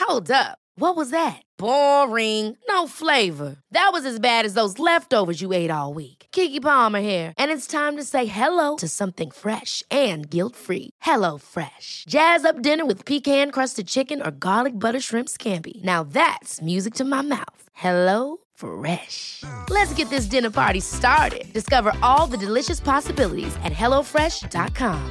Hold up. What was that? Boring. No flavor. That was as bad as those leftovers you ate all week. Keke Palmer here, and it's time to say hello to something fresh and guilt-free. Hello Fresh. Jazz up dinner with pecan-crusted chicken or garlic butter shrimp scampi. Now that's music to my mouth. Hello Fresh. Let's get this dinner party started. Discover all the delicious possibilities at hellofresh.com.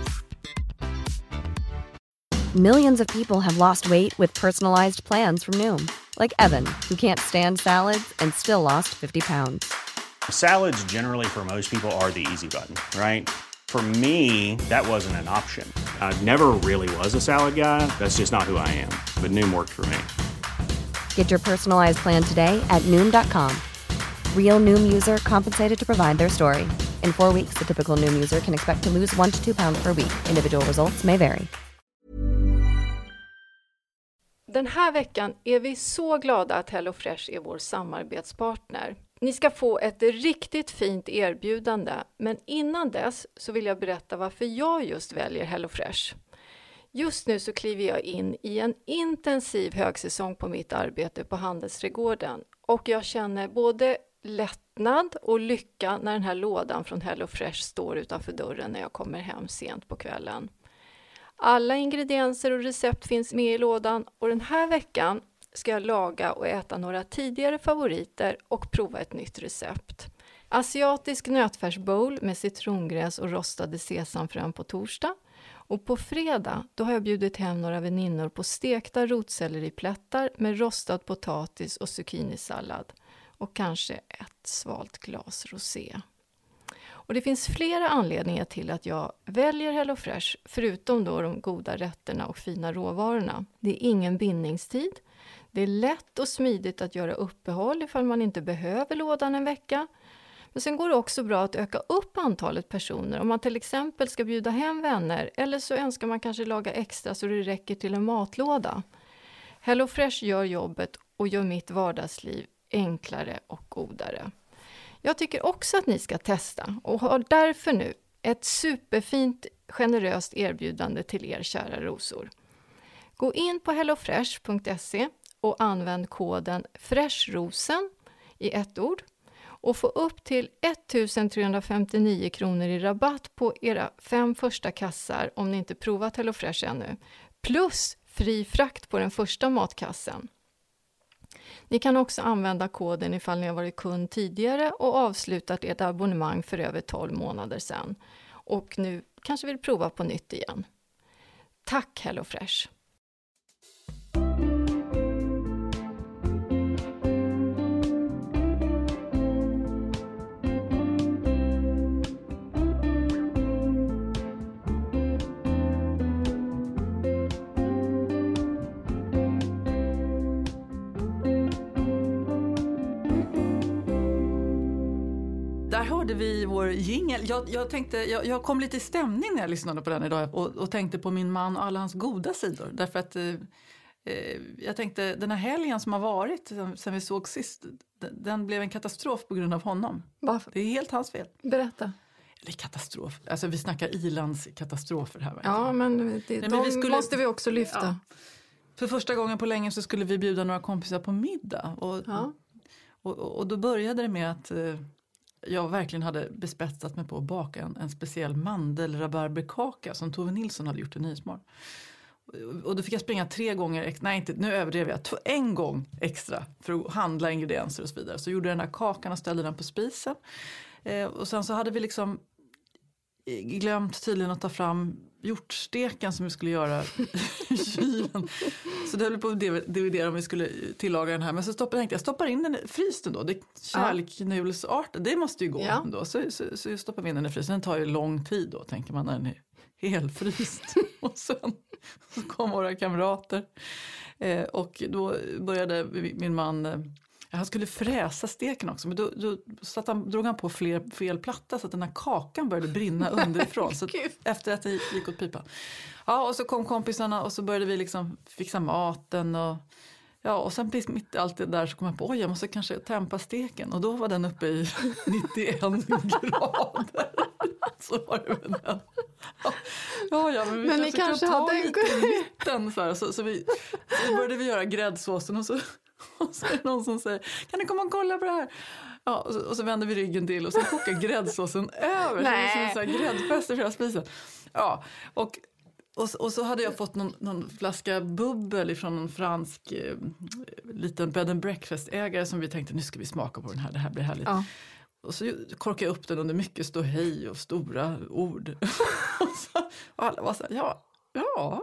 Millions of people have lost weight with personalized plans from Noom. Like Evan, who can't stand salads and still lost 50 pounds. Salads generally for most people are the easy button, right? For me, that wasn't an option. I never really was a salad guy. That's just not who I am. But Noom worked for me. Get your personalized plan today at Noom.com. Real Noom user compensated to provide their story. In 4 weeks, the typical Noom user can expect to lose 1 to 2 pounds per week. Individual results may vary. Den här veckan är vi så glada att HelloFresh är vår samarbetspartner. Ni ska få ett riktigt fint erbjudande, men innan dess så vill jag berätta varför jag just väljer HelloFresh. Just nu så kliver jag in i en intensiv högsäsong på mitt arbete på Handelsträdgården och jag känner både lättnad och lycka när den här lådan från HelloFresh står utanför dörren när jag kommer hem sent på kvällen. Alla ingredienser och recept finns med i lådan och den här veckan ska jag laga och äta några tidigare favoriter och prova ett nytt recept. Asiatisk nötfärsbowl med citrongräs och rostade sesamfrön på torsdag. Och på fredag då har jag bjudit hem några väninnor på stekta rotselleriplättar med rostad potatis och zucchinisallad. Och kanske ett svalt glas rosé. Och det finns flera anledningar till att jag väljer HelloFresh förutom då de goda rätterna och fina råvarorna. Det är ingen bindningstid. Det är lätt och smidigt att göra uppehåll ifall man inte behöver lådan en vecka. Men sen går det också bra att öka upp antalet personer om man till exempel ska bjuda hem vänner eller så önskar man kanske laga extra så det räcker till en matlåda. HelloFresh gör jobbet och gör mitt vardagsliv enklare och godare. Jag tycker också att ni ska testa och har därför nu ett superfint generöst erbjudande till er kära rosor. Gå in på hellofresh.se och använd koden FRESHROSEN i ett ord och få upp till 1359 kronor i rabatt på era 5 första kassar om ni inte provat HelloFresh ännu. Plus fri frakt på den första matkassen. Ni kan också använda koden ifall ni har varit kund tidigare och avslutat ert abonnemang för över 12 månader sedan. Och nu kanske vill prova på nytt igen. Tack HelloFresh! Där hörde vi vår jingle. Jag kom lite i stämning när jag lyssnade på den idag och tänkte på min man och alla hans goda sidor. Därför att jag tänkte, den här helgen som har varit sen vi såg sist, den blev en katastrof på grund av honom. Varför? Det är helt hans fel. Berätta. Eller katastrof. Alltså vi snackar ilandskatastrofer här. Ja, men de måste vi också lyfta. Ja. För första gången på länge så skulle vi bjuda några kompisar på middag. Och då började det med att jag verkligen hade bespetsat mig på att baka en speciell mandelrabarberkaka som Tove Nilsson hade gjort i Nyhetsmorgon. Och då fick jag springa 3 gånger, nej inte, nu överdrev jag, 1 gång extra för att handla ingredienser och så vidare. Så gjorde jag den här kakan och ställde den på spisen. Och sen så hade vi liksom glömt tydligen att ta fram hjortsteken som vi skulle göra i kylen. Så det höll på att dividera om vi skulle tillaga den här. Men så tänkte jag stoppar in den i frysen då. Det är kärlknulsart. Det måste ju gå då. Så stoppar vi in den i frysen. Den tar ju lång tid då, tänker man, när den är helfryst. Och sen så kom våra kamrater. Och då började min man... Han skulle fräsa steken också, men då drog han på fel platta så att den här kakan började brinna underifrån. Så efter att det gick åt pipan. Ja, och så kom kompisarna och så började vi liksom fixa maten och sen mitt i allt det där så kom jag på, jag måste kanske tempa steken. Och då var den uppe i 91 grader. Så var det med den. Ja. Ja, men ni kanske hade en mitten så här, så började vi göra gräddsåsen och så är det någon som säger, kan ni komma och kolla på det här? Ja, och så vänder vi ryggen till och så kokar gräddsåsen över. Nej. Så det är så här gräddfest i hela spisen. Ja, och så hade jag fått någon flaska bubbel ifrån en fransk liten bed and breakfast-ägare som vi tänkte, nu ska vi smaka på den här, det här blir härligt. Ja. Och så korkade jag upp den under mycket ståhej och stora ord. och alla var så här, ja.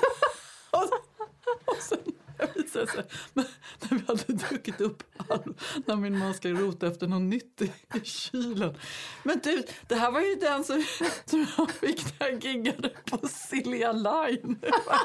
och sen visade sig, men när vi hade druckit upp när min man ska rota efter något nytt i kylen. Men du, det här var ju den som jag fick när jag giggade på Silja Line.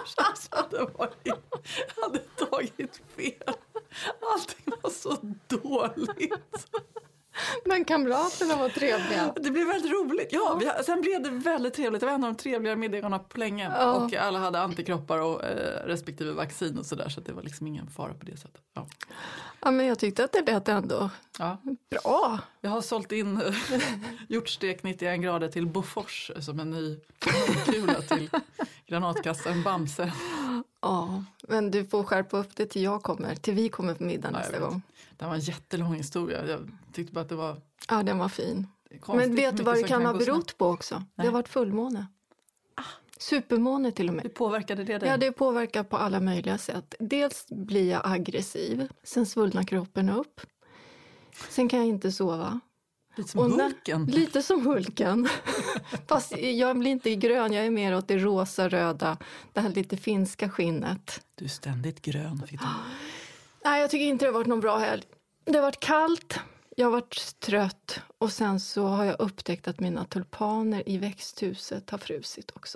Jag hade tagit fel. Allting var så dåligt. Men kamraterna var trevliga. Det blev väldigt roligt. Ja, sen blev det väldigt trevligt. Det var en av de trevligare middagarna på länge. Ja. Och alla hade antikroppar och respektive vaccin och sådär. Så det var liksom ingen fara på det sättet. Ja, men jag tyckte att det lät ändå bra. Jag har sålt in hjortstek 91 grader till Bofors som en ny kula till granatkastaren Bamse. Ja, men du får skärpa upp det till vi kommer på middag nästa gång. Det var en jättelång historia. Jag tyckte bara att det var... Ja, den var fin. Men vet du vad det kan ha berott på också? Nej. Det har varit fullmåne. Supermåne till och med. Hur påverkade det dig? Ja, det påverkar på alla möjliga sätt. Dels blir jag aggressiv. Sen svullnar kroppen upp. Sen kan jag inte sova. Lite som Hulken. Lite som Hulken. Fast jag blir inte grön, jag är mer åt det rosa, röda. Det här lite finska skinnet. Du är ständigt grön. Nej, jag tycker inte det har varit någon bra helg. Det har varit kallt, jag har varit trött. Och sen så har jag upptäckt att mina tulpaner i växthuset har frusit också.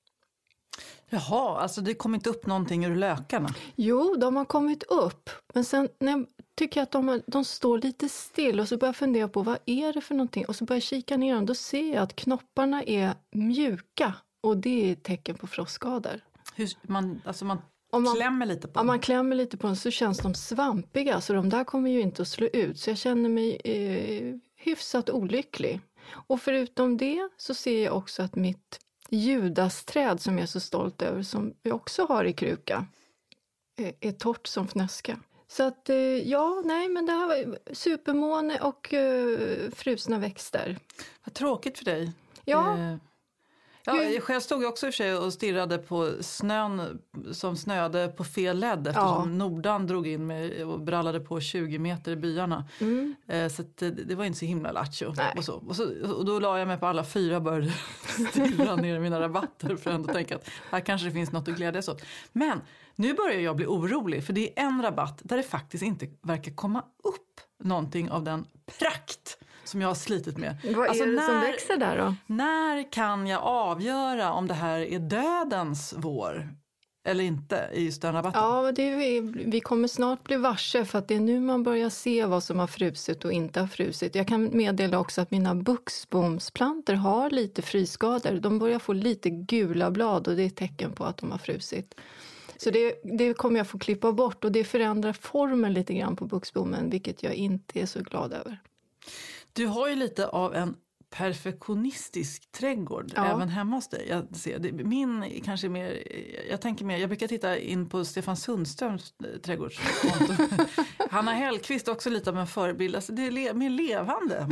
Jaha, alltså det kom inte upp någonting ur lökarna? Jo, de har kommit upp. Men sen när jag tycker att de står lite still och så börjar jag fundera på vad är det för någonting. Och så börjar jag kika ner dem, då ser jag att knopparna är mjuka. Och det är ett tecken på frostskador. Man klämmer lite på dem? Ja, man klämmer lite på dem så känns de svampiga. Så de där kommer ju inte att slå ut. Så jag känner mig hyfsat olycklig. Och förutom det så ser jag också att mitt judasträd som jag är så stolt över, som vi också har i kruka, är torrt som fnöska. Så att men det här var supermåne och frusna växter. Vad tråkigt för dig. Ja. Jag själv stod ju också i och för sig och stirrade på snön som snöade på fel led eftersom Nordan drog in med och brallade på 20 meter i byarna. Så att det var inte så himla lattjo. Och då la jag mig på alla 4 och började stirra ner i mina rabatter för att ändå tänka att här kanske det finns något att glädjas åt. Men nu börjar jag bli orolig för det är en rabatt där det faktiskt inte verkar komma upp någonting av den prakt som jag har slitit med. Vad är det som växer där då? När kan jag avgöra om det här är dödens vår eller inte i just den rabatten? Ja, vi kommer snart bli varse för att det är nu man börjar se vad som har frusit och inte har frusit. Jag kan meddela också att mina buxbomsplantor har lite frysskador. De börjar få lite gula blad och det är ett tecken på att de har frusit. Så det kommer jag få klippa bort och det förändrar formen lite grann på buxbommen, vilket jag inte är så glad över. Du har ju lite av en perfektionistisk trädgård även hemma hos dig. Jag ser, min kanske mer, jag brukar titta in på Stefan Sundströms trädgårdskonto. Hanna Hellqvist också lite av en förebild. Alltså det är mer levande.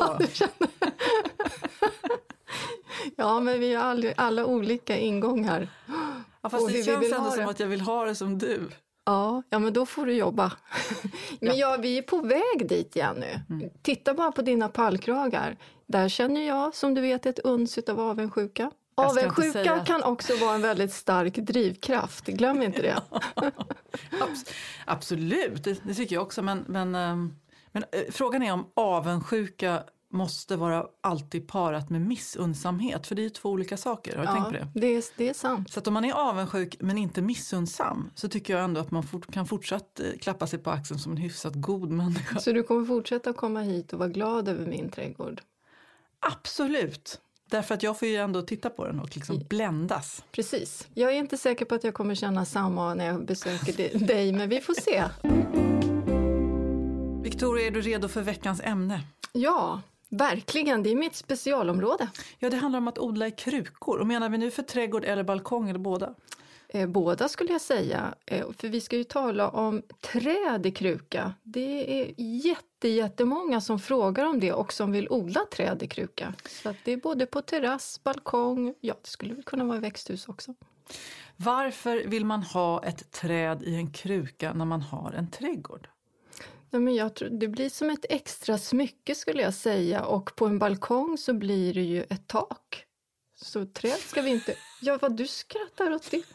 Ja, men vi har alla olika ingångar. Ja, fast det känns ändå som att jag vill ha det som du. Ja, men då får du jobba. Men vi är på väg dit igen nu. Titta bara på dina pallkragar. Där känner jag, som du vet, ett uns av avundsjuka. Avundsjuka kan också vara en väldigt stark drivkraft. Glöm inte det. Absolut, det tycker jag också. Men frågan är om avundsjuka måste vara alltid parat med missunnsamhet. För det är ju 2 olika saker. Har du tänkt på det? Det är sant. Så att om man är avundsjuk men inte missunnsam så tycker jag ändå att man kan fortsatt klappa sig på axeln som en hyfsat god människa. Så du kommer fortsätta komma hit och vara glad över min trädgård? Absolut. Därför att jag får ju ändå titta på den och liksom bländas. Precis. Jag är inte säker på att jag kommer känna samma när jag besöker dig, men vi får se. Victoria, är du redo för veckans ämne? Ja, Verkligen, det är mitt specialområde. Ja, det handlar om att odla i krukor. Och menar vi nu för trädgård eller balkong eller båda? Båda skulle jag säga, för vi ska ju tala om träd i kruka. Det är jättemånga som frågar om det och som vill odla träd i kruka. Så att det är både på terrass, balkong, ja det skulle väl kunna vara i växthus också. Varför vill man ha ett träd i en kruka när man har en trädgård? Ja, men jag tror det blir som ett extra smycke skulle jag säga, och på en balkong så blir det ju ett tak. Så träd ska vi inte... Ja, vad du skrattar åt det.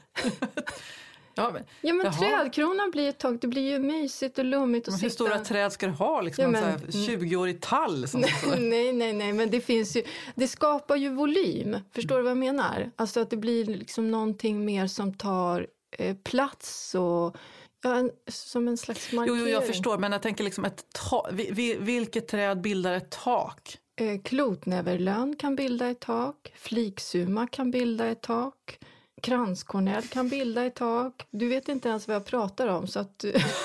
Men trädkronan blir ett tak. Det blir ju mysigt och lummigt. Och hur stora träd ska du ha? Liksom en 20-årig tall? Nej, men det finns ju... Det skapar ju volym. Förstår du vad jag menar? Alltså att det blir liksom någonting mer som tar plats och... Ja, som en slags markering. Jo, jag förstår. Men jag tänker liksom ett tak. Vilket träd bildar ett tak? Klotnäverlön kan bilda ett tak. Fliksuma kan bilda ett tak. Kranskornell kan bilda ett tak. Du vet inte ens vad jag pratar om. Så att...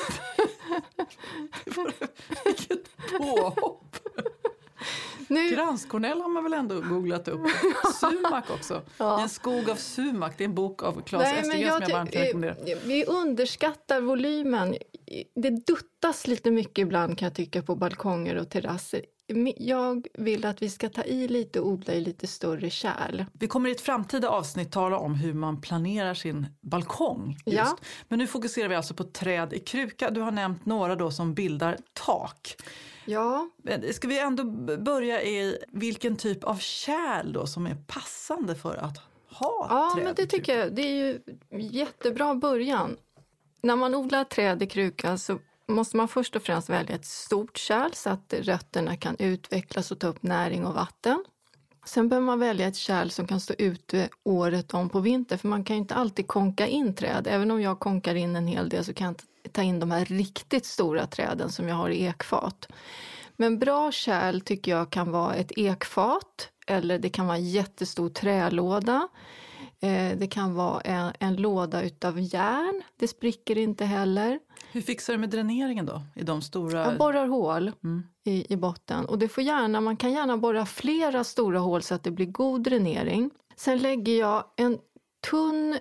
Vilket påhopp! Kranskornell har man väl ändå googlat upp. Sumak också. Ja. En skog av sumak. Det är en bok av Claes Estergren som jag varmt kan rekommendera. Vi underskattar volymen. Det duttas lite mycket ibland kan jag tycka på balkonger och terrasser. Jag vill att vi ska ta i lite och odla i lite större kärl. Vi kommer i ett framtida avsnitt tala om hur man planerar sin balkong. Just. Ja. Men nu fokuserar vi alltså på träd i kruka. Du har nämnt några då som bildar tak. Ja. Ska vi ändå börja i vilken typ av kärl då som är passande för att ha träd? Ja, men det tycker jag. Det är ju jättebra början. När man odlar träd i kruka så måste man först och främst välja ett stort kärl så att rötterna kan utvecklas och ta upp näring och vatten. Sen behöver man välja ett kärl som kan stå ute året om på vinter, för man kan ju inte alltid konka in träd. Även om jag konkar in en hel del så kan jag ta in de här riktigt stora träden som jag har i ekfat. Men bra kärl tycker jag kan vara ett ekfat eller det kan vara en jättestor trälåda. Det kan vara en låda utav järn. Det spricker inte heller. Hur fixar du med dräneringen då? I de stora... Jag borrar hål i botten. Och man kan gärna borra flera stora hål så att det blir god dränering. Sen lägger jag en tunn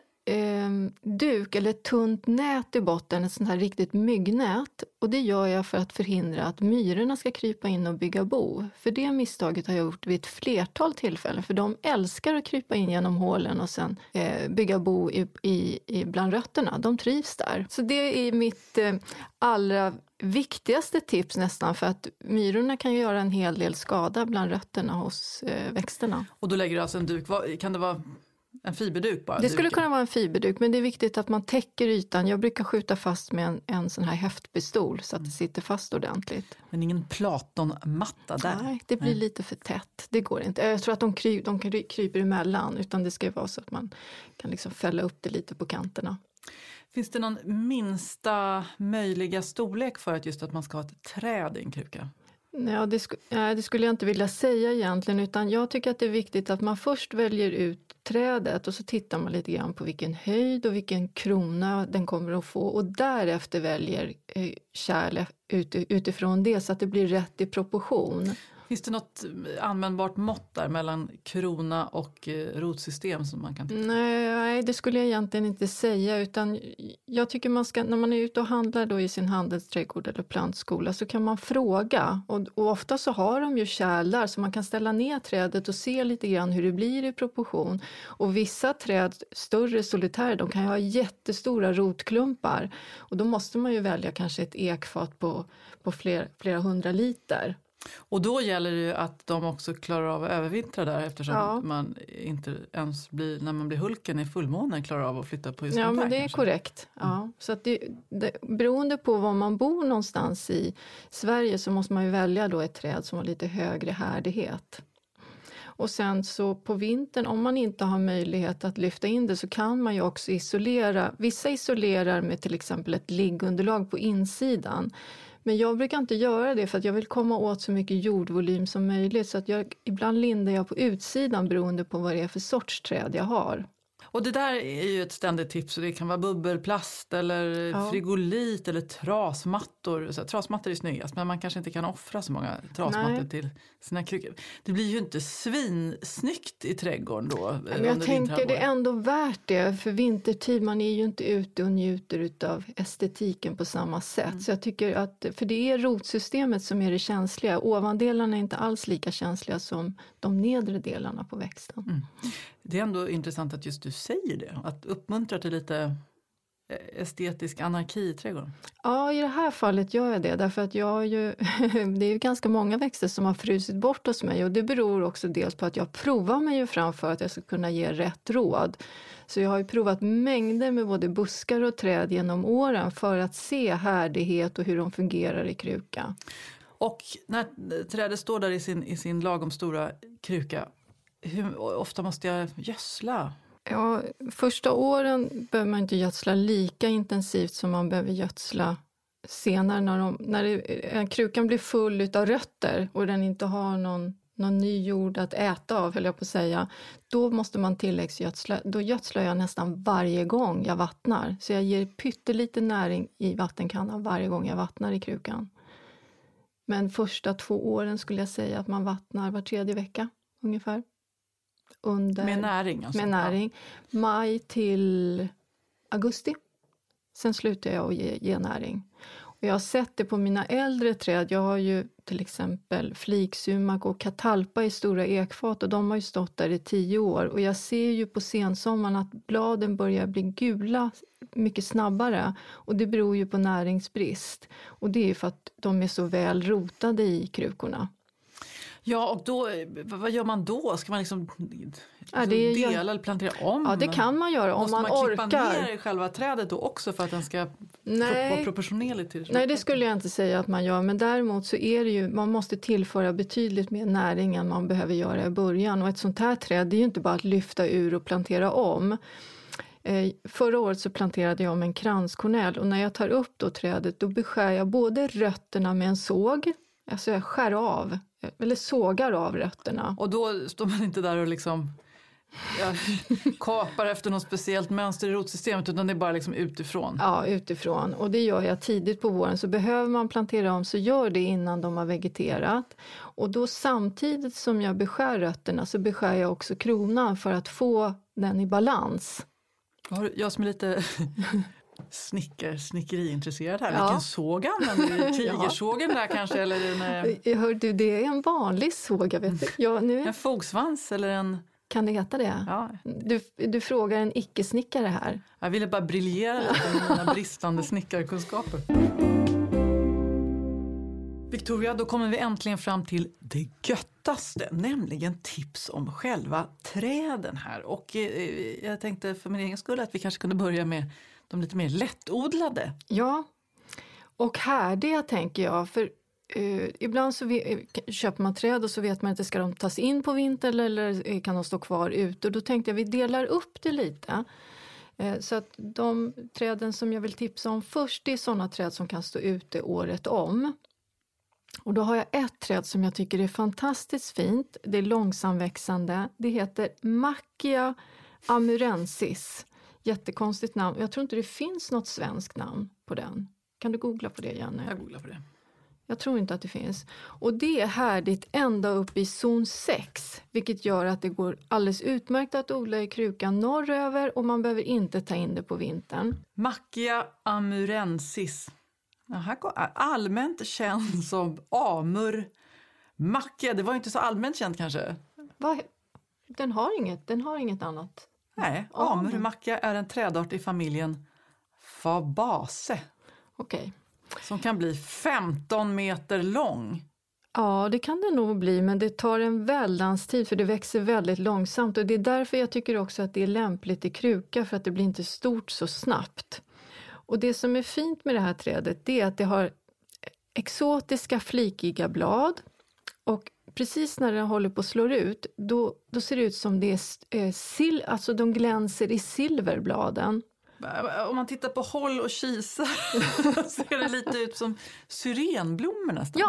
duk eller ett tunt nät i botten. Ett sånt här riktigt myggnät. Och det gör jag för att förhindra att myrorna ska krypa in och bygga bo. För det misstaget har jag gjort vid ett flertal tillfällen. För de älskar att krypa in genom hålen och sen bygga bo bland rötterna. De trivs där. Så det är mitt allra viktigaste tips nästan. För att myrorna kan göra en hel del skada bland rötterna hos växterna. Och då lägger du alltså en duk. Kan det vara... En fiberduk bara? Det skulle kunna vara en fiberduk, men det är viktigt att man täcker ytan. Jag brukar skjuta fast med en sån här häftpistol så att det sitter fast ordentligt. Men ingen platonmatta där? Nej, det blir lite för tätt. Det går inte. Jag tror att de kryper emellan, utan det ska ju vara så att man kan liksom fälla upp det lite på kanterna. Finns det någon minsta möjliga storlek för att man ska ha ett träd i en kruka? Ja, det skulle jag inte vilja säga egentligen, utan jag tycker att det är viktigt att man först väljer ut trädet och så tittar man lite grann på vilken höjd och vilken krona den kommer att få och därefter väljer kärl utifrån det så att det blir rätt i proportion. Finns det något användbart mått där mellan krona och rotsystem som man kan titta på? Nej, det skulle jag egentligen inte säga, utan jag tycker man ska, när man är ute och handlar då i sin handelsträdgård eller plantskola, så kan man fråga och ofta så har de ju kärl där så man kan ställa ner trädet och se lite grann hur det blir i proportion. Och vissa träd, större solitärer, de kan ju ha jättestora rotklumpar och då måste man ju välja kanske ett ekfat på flera 100 liter. Och då gäller det ju att de också klarar av att övervintra där eftersom man inte ens blir, när man blir hulken i fullmånen, klarar av att flytta på just den. Ja, men det är korrekt. Ja. Så att beroende på var man bor någonstans i Sverige så måste man ju välja då ett träd som har lite högre härdighet. Och sen så på vintern, om man inte har möjlighet att lyfta in det, så kan man ju också isolera. Vissa isolerar med till exempel ett liggunderlag på insidan. Men jag brukar inte göra det för att jag vill komma åt så mycket jordvolym som möjligt. Så att ibland lindar jag på utsidan beroende på vad det är för sorts träd jag har. Och det där är ju ett ständigt tips. Det kan vara bubbelplast eller frigolit eller trasmattor. Så trasmattor är snyggast, men man kanske inte kan offra så många trasmattor till sina krukor. Det blir ju inte svinsnyggt i trädgården då. Men jag tänker det är ändå värt det. För vintertid, man är ju inte ute och njuter av estetiken på samma sätt. Så jag tycker att, för det är rotsystemet som är det känsliga. Ovandelarna är inte alls lika känsliga som de nedre delarna på växten. Mm. Det är ändå intressant att just du säger det. Att uppmuntra till lite estetisk anarki i trädgården. Ja, i det här fallet gör jag det. Därför att jag har ju, det är ju ganska många växter som har frusit bort hos mig. Och det beror också dels på att jag provar mig ju fram för att jag ska kunna ge rätt råd. Så jag har ju provat mängder med både buskar och träd genom åren för att se härdighet och hur de fungerar i kruka. Och när trädet står där i sin lagom stora kruka, hur ofta måste jag gödsla? Ja, första åren behöver man inte gödsla lika intensivt som man behöver gödsla senare när krukan blir full utav rötter och den inte har någon ny jord att äta av, höll jag på att säga. Då måste man tilläggsgödsla. Då gödslar jag nästan varje gång jag vattnar. Så jag ger pyttelite näring i vattenkannan varje gång jag vattnar i krukan. Men första 2 åren skulle jag säga att man vattnar var 3:e vecka ungefär. Med näring alltså? Med näring. Maj till augusti. Sen slutar jag att ge näring. Och jag har sett det på mina äldre träd. Jag har ju till exempel fliksumak och katalpa i stora ekfat. Och de har ju stått där i 10 år. Och jag ser ju på sensommaren att bladen börjar bli gula mycket snabbare. Och det beror ju på näringsbrist. Och det är ju för att de är så väl rotade i krukorna. Ja, och då, vad gör man då? Ska man liksom dela eller plantera om? Ja, det kan man göra om man orkar. Måste man klippa ner själva trädet då också för att den ska vara proportionerlig till det? Nej, det skulle jag inte säga att man gör. Men däremot så är det ju, man måste tillföra betydligt mer näring än man behöver göra i början. Och ett sånt här träd, det är ju inte bara att lyfta ur och plantera om. Förra året så planterade jag om en kranskornell. Och när jag tar upp då trädet, då beskär jag både rötterna med en såg. Alltså jag skär av, eller sågar av rötterna. Och då står man inte där och liksom kapar efter något speciellt mönster i rotsystemet, utan det är bara liksom utifrån. Ja, utifrån. Och det gör jag tidigt på våren. Så behöver man plantera om så gör det innan de har vegeterat. Och då samtidigt som jag beskär rötterna så beskär jag också kronan för att få den i balans. Jag som är lite snickeriintresserad här. Ja. Vilken såg använder du? Tigersågen där kanske? Eller hör du, det är en vanlig såg, jag vet inte. Ja, nu... En fogsvans eller en... Kan det heta det? Ja. Du frågar en icke-snickare här. Jag ville bara briljera lite med mina bristande snickarkunskaper. Victoria, då kommer vi äntligen fram till det göttaste, nämligen tips om själva träden här. Och jag tänkte för min egen skull att vi kanske kunde börja med de lite mer lättodlade. Ja, och härdiga tänker jag. För ibland så köper man träd och så vet man inte, ska de tas in på vintern eller kan de stå kvar ute. Och då tänkte jag vi delar upp det lite. Så att de träden som jag vill tipsa om först, det är sådana träd som kan stå ute året om. Och då har jag ett träd som jag tycker är fantastiskt fint. Det är långsamväxande. Det heter Macchia amurensis. Jättekonstigt namn. Jag tror inte det finns något svenskt namn på den. Kan du googla på det, Janne? Jag googlar på det. Jag tror inte att det finns. Och det är härdigt ända upp i zon 6. Vilket gör att det går alldeles utmärkt att odla i krukan norröver. Och man behöver inte ta in det på vintern. Macchia amurensis. Allmänt känd som amur. Macchia, det var inte så allmänt känt kanske. Den har inget annat. Nej, amur macchia är en trädart i familjen Fabaceae. Okej. Som kan bli 15 meter lång. Ja, det kan det nog bli, men det tar en väldans tid för det växer väldigt långsamt. Och det är därför jag tycker också att det är lämpligt i kruka, för att det blir inte stort så snabbt. Och det som är fint med det här trädet, det är att det har exotiska flikiga blad. Och precis när den håller på att slå ut, då ser det ut som det är alltså de glänser i silverbladen. Om man tittar på håll och kisa ser det lite ut som syrenblommor nästan. Ja,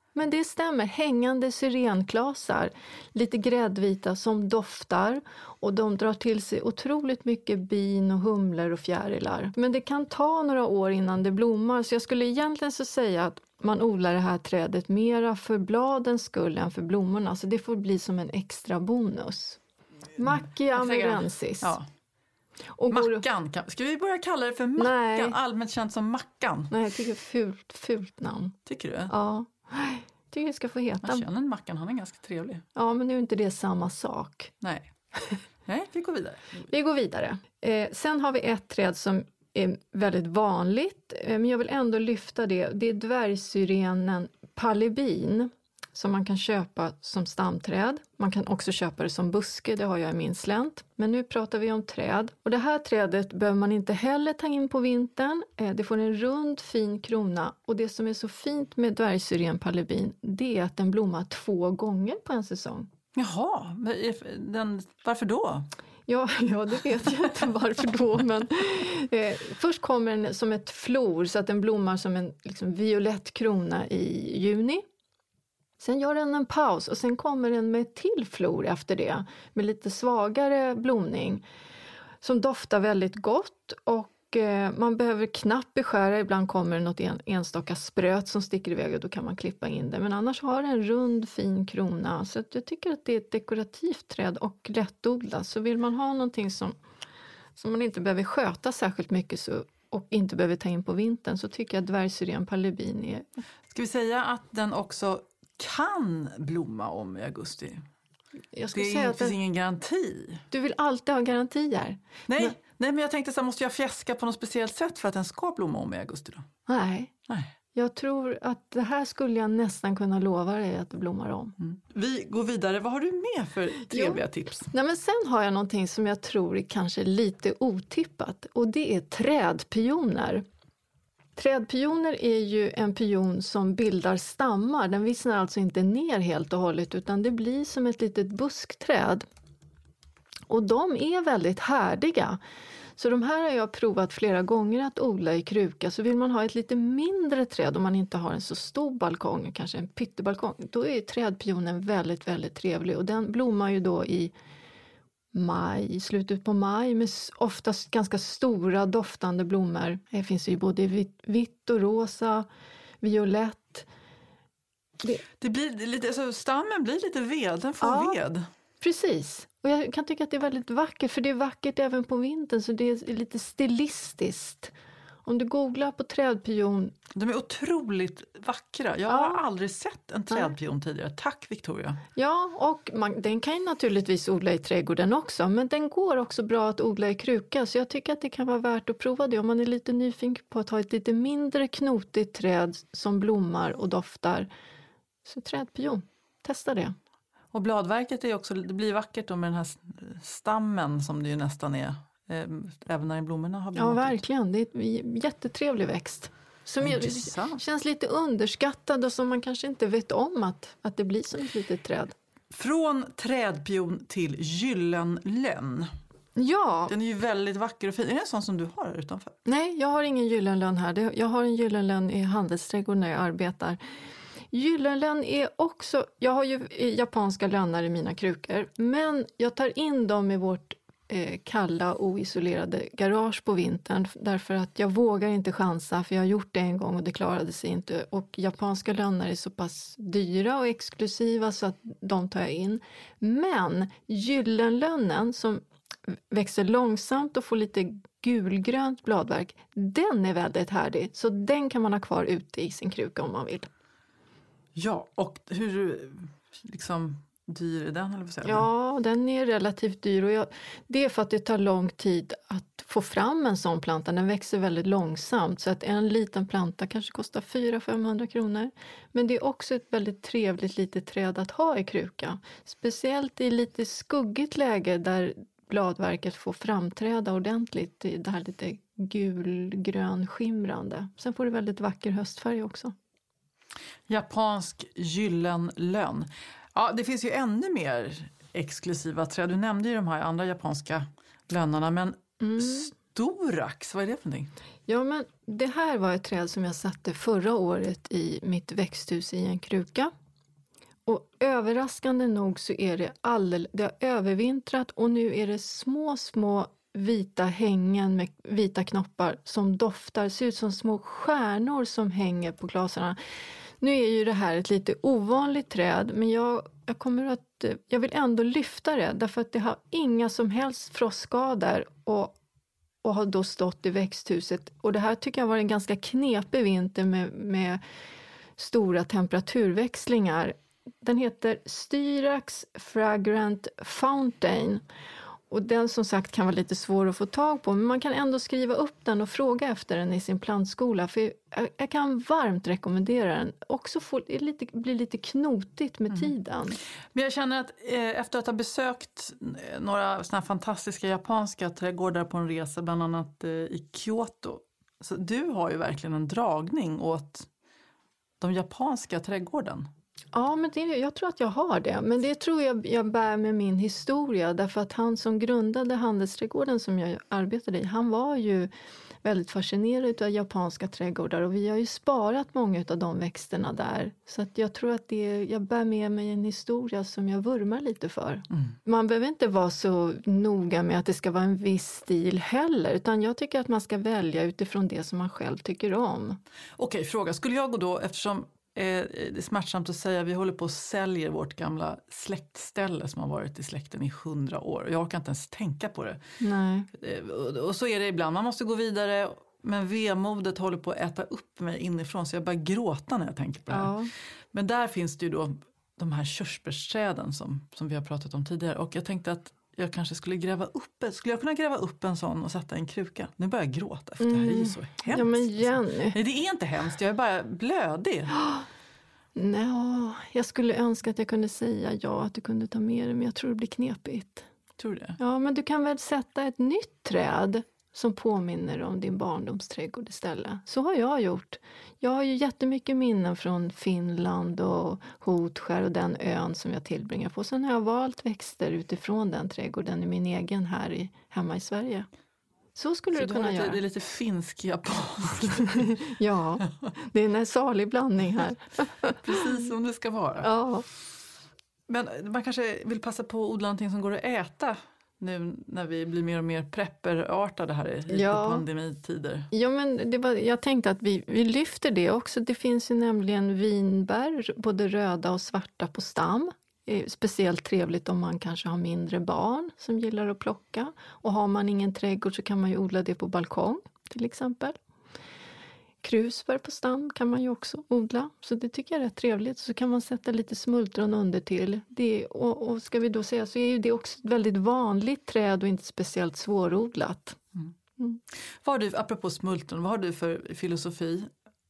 men det stämmer. Hängande syrenklasar, lite gräddvita som doftar och de drar till sig otroligt mycket bin och humlor och fjärilar. Men det kan ta några år innan det blommar, så jag skulle egentligen så säga att man odlar det här trädet mera för bladens skull än för blommorna, så det får bli som en extra bonus. Macchia amurensis. Ja. Och Mackan, ska vi börja kalla det för Mackan? Nej. Allmänt känt som Mackan. Nej, jag tycker det är fult namn. Tycker du? Ja, jag tycker det ska få heta. Jag känner en Mackan, han är ganska trevlig. Ja, men nu är inte det samma sak. Nej, vi går vidare. Vi går vidare. Sen har vi ett träd som är väldigt vanligt, men jag vill ändå lyfta det. Det är dvärgsyrenen palebin som man kan köpa som stamträd. Man kan också köpa det som buske, det har jag i min slänt. Men nu pratar vi om träd. Och det här trädet behöver man inte heller ta in på vintern. Det får en rund fin krona. Och det som är så fint med dvärgsyren palebin, det är att den blommar 2 gånger på en säsong. Jaha, varför då? Ja, det vet jag inte varför då, men först kommer den som ett flor så att den blommar som en liksom, violett krona i juni. Sen gör den en paus och sen kommer den med till flor efter det med lite svagare blomning som doftar väldigt gott och man behöver knappt beskära. Ibland kommer det något enstaka spröt som sticker iväg och då kan man klippa in det. Men annars har det en rund fin krona, så att jag tycker att det är ett dekorativt träd och lättodlat. Så vill man ha någonting som man inte behöver sköta särskilt mycket och inte behöver ta in på vintern, så tycker jag att dvärgsyren palebin är... Ska vi säga att den också kan blomma om i augusti? Jag skulle säga att finns ingen garanti. Du vill alltid ha garantier. Nej, men jag tänkte så här, måste jag fjäska på något speciellt sätt för att den ska blomma om i augusti då? Nej. Jag tror att det här skulle jag nästan kunna lova dig att det blommar om. Mm. Vi går vidare. Vad har du med för trevliga tips? Nej, men sen har jag någonting som jag tror är kanske lite otippat. Och det är trädpioner. Trädpioner är ju en pion som bildar stammar. Den vissnar alltså inte ner helt och hållet utan det blir som ett litet buskträd. Och de är väldigt härdiga. Så de här har jag provat flera gånger att odla i kruka. Så vill man ha ett lite mindre träd om man inte har en så stor balkong, kanske en pyttebalkong, då är trädpionen väldigt, väldigt trevlig. Och den blommar ju då i slutet på maj med oftast ganska stora doftande blommor. Det finns ju både vitt och rosa, violett. Det blir lite, alltså, stammen blir lite ved, den får ved. Precis. Och jag kan tycka att det är väldigt vackert, för det är vackert även på vintern, så det är lite stilistiskt. Om du googlar på trädpion... De är otroligt vackra. Jag har aldrig sett en trädpion tidigare. Tack Victoria. Ja, och den kan ju naturligtvis odla i trädgården också, men den går också bra att odla i kruka. Så jag tycker att det kan vara värt att prova det om man är lite nyfiken på att ha ett lite mindre knotigt träd som blommar och doftar. Så trädpion, testa det. Och bladverket är också, det blir vackert då med den här stammen som det ju nästan är, även när blommorna har blommat. Ja, verkligen. Det är en jättetrevlig växt. Som känns lite underskattad och som man kanske inte vet om att det blir som ett litet träd. Från trädpion till gyllenlönn. Ja. Den är ju väldigt vacker och fin. Är det en sån som du har här utanför? Nej, jag har ingen gyllenlönn här. Jag har en gyllenlönn i handelsträdgården när jag arbetar. Gyllenlönn är också, jag har ju japanska lönnar i mina krukor, men jag tar in dem i vårt kalla oisolerade garage på vintern därför att jag vågar inte chansa, för jag har gjort det en gång och det klarade sig inte, och japanska lönnar är så pass dyra och exklusiva så att de tar jag in. Men gyllenlönnen som växer långsamt och får lite gulgrönt bladverk, den är väldigt härdig, så den kan man ha kvar ute i sin kruka om man vill. Ja, och hur liksom dyr är den? Eller vad säger Ja, den är relativt dyr, och det är för att det tar lång tid att få fram en sån planta. Den växer väldigt långsamt, så att en liten planta kanske kostar 400-500 kronor. Men det är också ett väldigt trevligt litet träd att ha i kruka. Speciellt i lite skuggigt läge där bladverket får framträda ordentligt. Det här lite gulgrön skimrande. Sen får det väldigt vacker höstfärg också. Japansk gyllenlönn. Ja, det finns ju ännu mer exklusiva träd. Du nämnde ju de här andra japanska lönnarna, men Storax, vad är det för någonting? Ja, men det här var ett träd som jag satte förra året i mitt växthus i en kruka. Och överraskande nog så är det har övervintrat och nu är det små vita hängen med vita knoppar som doftar, ser ut som små stjärnor som hänger på klasarna. Nu är ju det här ett lite ovanligt träd, men jag vill ändå lyfta det därför att det har inga som helst frostskador och har då stått i växthuset. Och det här tycker jag var en ganska knepig vinter med stora temperaturväxlingar. Den heter Styrax Fragrant Fountain. Och den som sagt kan vara lite svår att få tag på. Men man kan ändå skriva upp den och fråga efter den i sin plantskola. För jag kan varmt rekommendera den. Också blir lite knotigt med tiden. Men jag känner att efter att ha besökt några såna här fantastiska japanska trädgårdar på en resa. Bland annat i Kyoto. Så du har ju verkligen en dragning åt de japanska trädgården. Ja, men jag tror att jag har det. Men det tror jag bär med min historia. Därför att han som grundade handelsträdgården som jag arbetade i, han var ju väldigt fascinerad av japanska trädgårdar. Och vi har ju sparat många av de växterna där. Så att jag tror att jag bär med mig en historia som jag vurmar lite för. Mm. Man behöver inte vara så noga med att det ska vara en viss stil heller. Utan jag tycker att man ska välja utifrån det som man själv tycker om. Okej, fråga. Skulle jag gå då, eftersom det är smärtsamt att säga, vi håller på att sälja vårt gamla släktställe som har varit i släkten i 100 år. Jag orkar inte ens tänka på det. Nej. Och så är det ibland. Man måste gå vidare, men vemodet håller på att äta upp mig inifrån så jag börjar gråta när jag tänker på det här. Ja. Men där finns det ju då de här körsbärsträden som vi har pratat om tidigare. Och jag tänkte att jag kanske skulle jag kunna gräva upp en sån och sätta en kruka? Nu börjar jag gråta för det här är ju så hemskt. Ja, men Jenny. Nej, det är inte hemskt. Jag är bara blödig. Nej, jag skulle önska att jag kunde säga ja, att du kunde ta med det, men jag tror det blir knepigt. Tror du det? Ja, men du kan väl sätta ett nytt träd som påminner om din barndomsträdgård istället. Så har jag gjort. Jag har ju jättemycket minnen från Finland och Hotskär och den ön som jag tillbringar på. Sen har jag valt växter utifrån den trädgården i min egen hemma i Sverige. Så skulle du kunna göra. Det är lite finsk-japanskt. Ja, det är en salig blandning här. Precis som det ska vara. Ja. Men man kanske vill passa på att odla någonting som går att äta nu när vi blir mer och mer prepperartade här i pandemitider. Ja, men jag tänkte att vi lyfter det också. Det finns ju nämligen vinbär, både röda och svarta på stam. Speciellt trevligt om man kanske har mindre barn som gillar att plocka. Och har man ingen trädgård så kan man ju odla det på balkong till exempel. Krusbär på stam kan man ju också odla. Så det tycker jag är rätt trevligt. Så kan man sätta lite smultron under till. Och ska vi då säga så är ju det också ett väldigt vanligt träd och inte speciellt svårodlat. Mm. Vad har du, apropå smultron, vad har du för filosofi?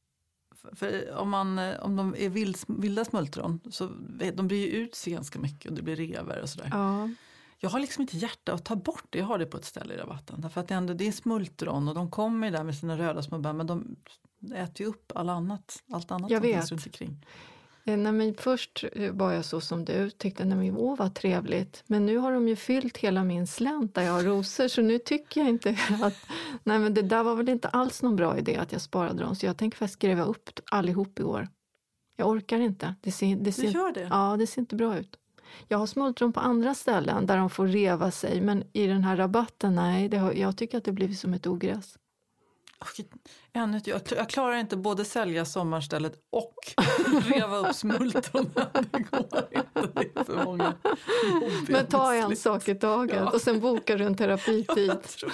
För om de är vilda smultron så de blir ju ut sig ganska mycket och det blir rever och sådär. Ja. Jag har liksom inte hjärta att ta bort det. Jag har det på ett ställe i rabatten. Därför att det är smultron och de kommer där med sina röda små bär. Men de äter ju upp allt annat jag som vet. finns runt omkring. Nej, men först var jag så som du tyckte, vad trevligt. Men nu har de ju fyllt hela min slänt där jag har rosor. Så nu tycker jag inte att, nej men det där var väl inte alls någon bra idé att jag sparade dem. Så jag tänker faktiskt skriva upp allihop i år. Jag orkar inte. Du gör det? Ja, det ser inte bra ut. Jag har smultron på andra ställen där de får reva sig. Men i den här rabatten, nej, jag tycker att det blivit som ett ogräs. Jag klarar inte både sälja sommarstället och reva upp smultron. Det går inte, det är för många. Men ta en sak i taget och sen bokar du en terapitid.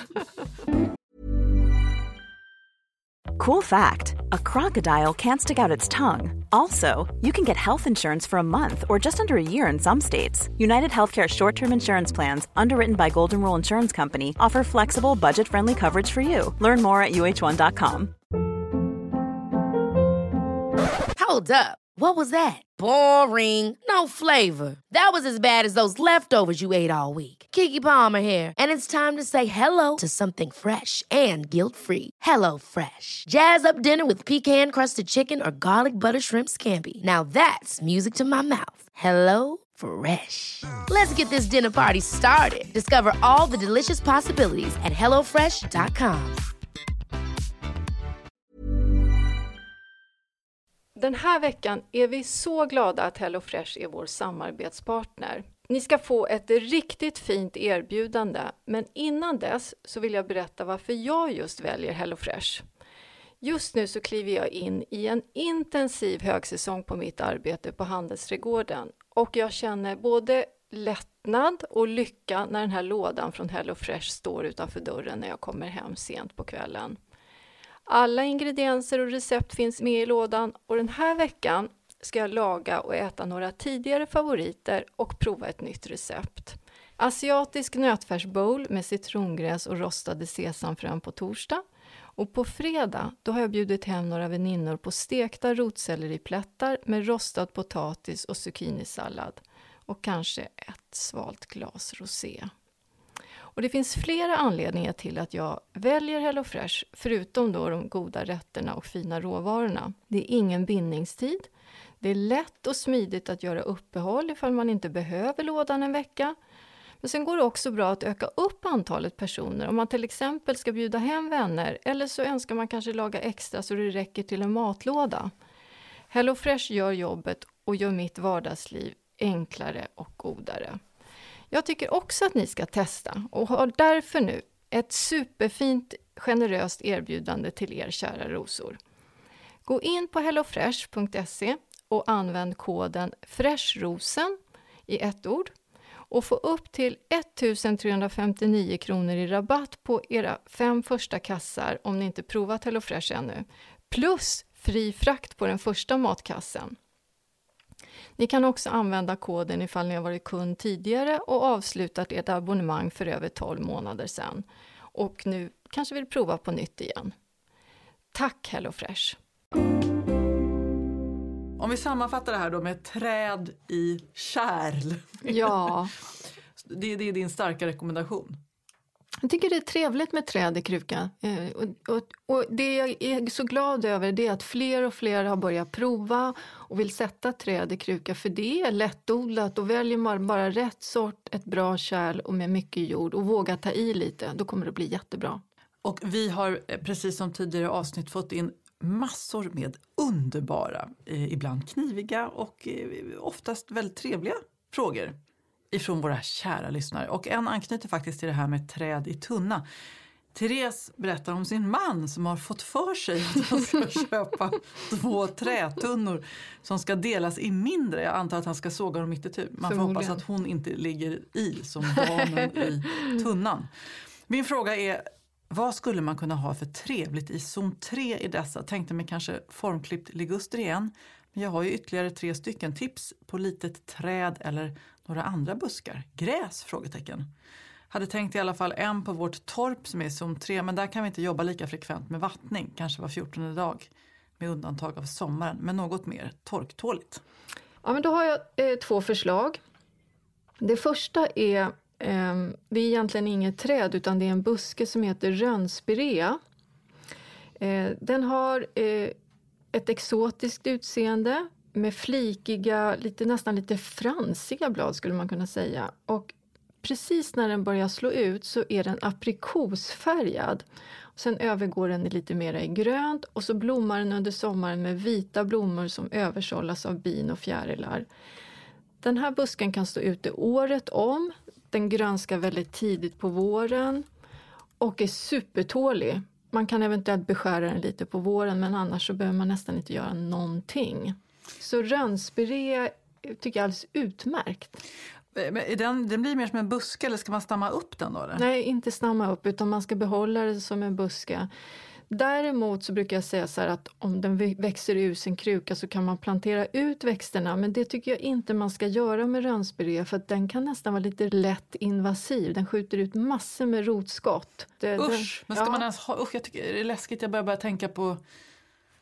Cool fact, a crocodile can't stick out its tongue. Also, you can get health insurance for a month or just under a year in some states. United Healthcare short-term insurance plans, underwritten by Golden Rule Insurance Company, offer flexible, budget-friendly coverage for you. Learn more at uh1.com. Hold up. What was that? Boring. No flavor. That was as bad as those leftovers you ate all week. Keke Palmer here, and it's time to say hello to something fresh and guilt-free. Hello Fresh. Jazz up dinner with pecan-crusted chicken or garlic butter shrimp scampi. Now that's music to my mouth. Hello Fresh. Let's get this dinner party started. Discover all the delicious possibilities at hellofresh.com. Den här veckan är vi så glada att HelloFresh är vår samarbetspartner. Ni ska få ett riktigt fint erbjudande, men innan dess så vill jag berätta varför jag just väljer HelloFresh. Just nu så kliver jag in i en intensiv högsäsong på mitt arbete på Handelsträdgården och jag känner både lättnad och lycka när den här lådan från HelloFresh står utanför dörren när jag kommer hem sent på kvällen. Alla ingredienser och recept finns med i lådan och den här veckan ska jag laga och äta några tidigare favoriter och prova ett nytt recept. Asiatisk nötfärsbowl med citrongräs och rostade sesamfrön på torsdag. Och på fredag då har jag bjudit hem några väninnor på stekta rotselleriplättar med rostad potatis och zucchinisallad. Och kanske ett svalt glas rosé. Och det finns flera anledningar till att jag väljer HelloFresh förutom då de goda rätterna och fina råvarorna. Det är ingen bindningstid. Det är lätt och smidigt att göra uppehåll ifall man inte behöver lådan en vecka. Men sen går det också bra att öka upp antalet personer om man till exempel ska bjuda hem vänner eller så önskar man kanske laga extra så det räcker till en matlåda. HelloFresh gör jobbet och gör mitt vardagsliv enklare och godare. Jag tycker också att ni ska testa och har därför nu ett superfint generöst erbjudande till er kära rosor. Gå in på hellofresh.se och använd koden FRESHROSEN i ett ord och få upp till 1359 kronor i rabatt på era 5 första kassar om ni inte provat HelloFresh ännu. Plus fri frakt på den första matkassen. Ni kan också använda koden ifall ni har varit kund tidigare och avslutat ert abonnemang för över 12 månader sedan. Och nu kanske vill prova på nytt igen. Tack HelloFresh! Om vi sammanfattar det här då med träd i kärl. Ja. Det är din starka rekommendation. Jag tycker det är trevligt med träd i kruka. Och det jag är så glad över det är att fler och fler har börjat prova och vill sätta träd i kruka. För det är lättodlat och väljer man bara rätt sort, ett bra kärl och med mycket jord och våga ta i lite, då kommer det bli jättebra. Och vi har precis som tidigare avsnitt fått in massor med underbara, ibland kniviga och oftast väldigt trevliga frågor ifrån våra kära lyssnare. Och en anknyter faktiskt till det här med träd i tunna. Therese berättar om sin man som har fått för sig att han ska köpa 2 trätunnor som ska delas i mindre. Jag antar att han ska såga dem mitt itu. Man får hoppas att hon inte ligger i som damen i tunnan. Min fråga är, vad skulle man kunna ha för trevligt i zon 3 i dessa? Tänkte mig kanske formklippt liguster igen. Men jag har ju ytterligare 3 stycken tips på litet träd eller några andra buskar. Gräs? Frågetecken. Hade tänkt i alla fall en på vårt torp som är zon 3. Men där kan vi inte jobba lika frekvent med vattning. Kanske var 14:e dag. Med undantag av sommaren. Men något mer torktåligt. Ja, men då har jag 2 förslag. Det första är... det är egentligen inget träd utan det är en buske som heter rönnspirea. Den har ett exotiskt utseende med flikiga, nästan lite fransiga blad skulle man kunna säga. Och precis när den börjar slå ut så är den aprikosfärgad. Sen övergår den lite mer i grönt och så blommar den under sommaren med vita blommor som översållas av bin och fjärilar. Den här busken kan stå ute året om. Den grönskar väldigt tidigt på våren och är supertålig. Man kan eventuellt beskära den lite på våren men annars så behöver man nästan inte göra någonting. Så rönnspirea tycker jag är alldeles utmärkt. Men den blir mer som en buske eller ska man stamma upp den då? Eller? Nej, inte stamma upp utan man ska behålla det som en buske. Däremot så brukar jag säga så här att om den växer ur sin kruka så kan man plantera ut växterna. Men det tycker jag inte man ska göra med rönnspirea för att den kan nästan vara lite lätt invasiv. Den skjuter ut massor med rotskott. Men ska man ens ha... jag tycker det är läskigt, jag börjar tänka på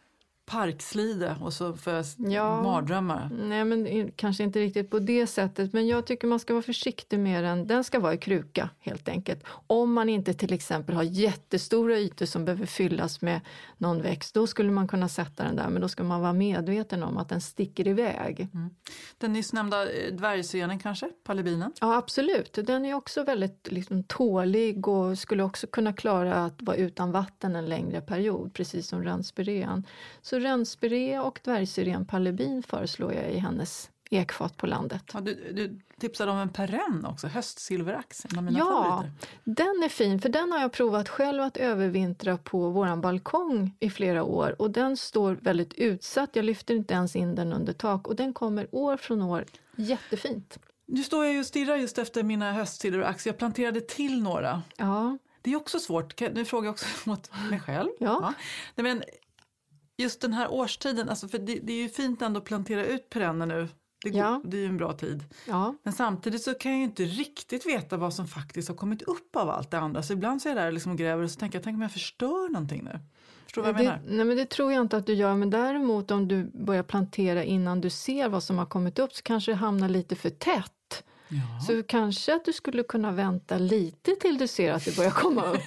parkslide och så får jag mardrömmar. Nej, men kanske inte riktigt på det sättet. Men jag tycker man ska vara försiktig med den. Den ska vara i kruka helt enkelt. Om man inte till exempel har jättestora ytor som behöver fyllas med någon växt. Då skulle man kunna sätta den där. Men då ska man vara medveten om att den sticker iväg. Den nyss nämnda dvärgsyrenen kanske? Palibinen? Ja, absolut. Den är också väldigt liksom, tålig och skulle också kunna klara att vara utan vatten en längre period. Precis som rönnspirean. Så rönnspiré och dvärgsyren palibin föreslår jag i hennes ekfat på landet. Ja, du tipsade om en perenn också, höstsilverax, en av mina favoriter. Den är fin för den har jag provat själv att övervintra på våran balkong i flera år och den står väldigt utsatt, jag lyfter inte ens in den under tak och den kommer år från år jättefint. Nu står jag ju och stirrar just efter mina höstsilverax, jag planterade till några. Ja. Det är också svårt, nu frågar jag också mot mig själv. Ja. Nej, men just den här årstiden, alltså för det är ju fint ändå att plantera ut perenner nu. Det är ju en bra tid. Ja. Men samtidigt så kan jag ju inte riktigt veta vad som faktiskt har kommit upp av allt det andra. Så ibland så är jag där liksom och gräver och så tänker jag om jag förstör någonting nu. Förstår du vad jag menar? Nej, men det tror jag inte att du gör. Men däremot om du börjar plantera innan du ser vad som har kommit upp så kanske det hamnar lite för tätt. Ja. Så kanske att du skulle kunna vänta lite till du ser att det börjar komma upp.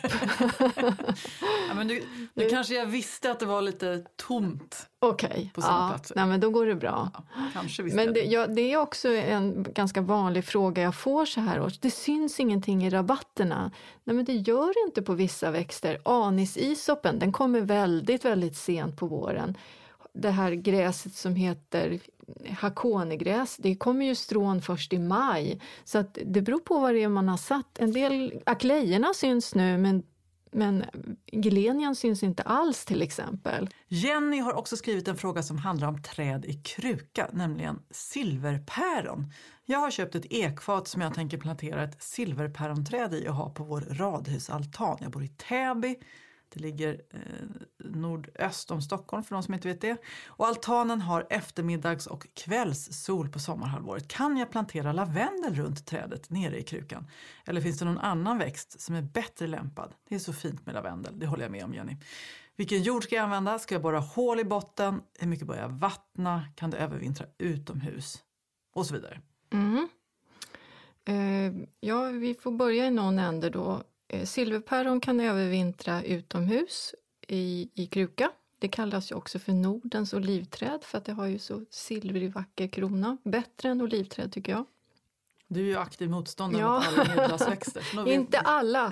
Ja, men nu kanske jag visste att det var lite tomt på sina platser. Nej, men då går det bra. Ja, kanske visste men det är också en ganska vanlig fråga jag får så här års. Det syns ingenting i rabatterna. Nej, men det gör det inte på vissa växter. Anisisopen, den kommer väldigt, väldigt sent på våren. Det här gräset som heter hakonegräs, det kommer ju strån först i maj. Så att det beror på vad det är man har satt. En del aklejerna syns nu men gelenian syns inte alls till exempel. Jenny har också skrivit en fråga som handlar om träd i kruka, nämligen silverpäron. Jag har köpt ett ekfat som jag tänker plantera ett silverpäronträd i och ha på vår radhusaltan. Jag bor i Täby. Det ligger nordöst om Stockholm för de som inte vet det. Och altanen har eftermiddags- och kvällssol på sommarhalvåret. Kan jag plantera lavendel runt trädet nere i krukan? Eller finns det någon annan växt som är bättre lämpad? Det är så fint med lavendel, det håller jag med om Jenny. Vilken jord ska jag använda? Ska jag borra hål i botten? Hur mycket bör jag vattna? Kan det övervintra utomhus? Och så vidare. Ja, vi får börja i någon ände då. Silverpäron kan övervintra utomhus i kruka. Det kallas ju också för Nordens olivträd för att det har ju så silvrig vacker krona. Bättre än olivträd tycker jag. Du är ju aktiv motståndare mot alla middagsväxter. Inte alla.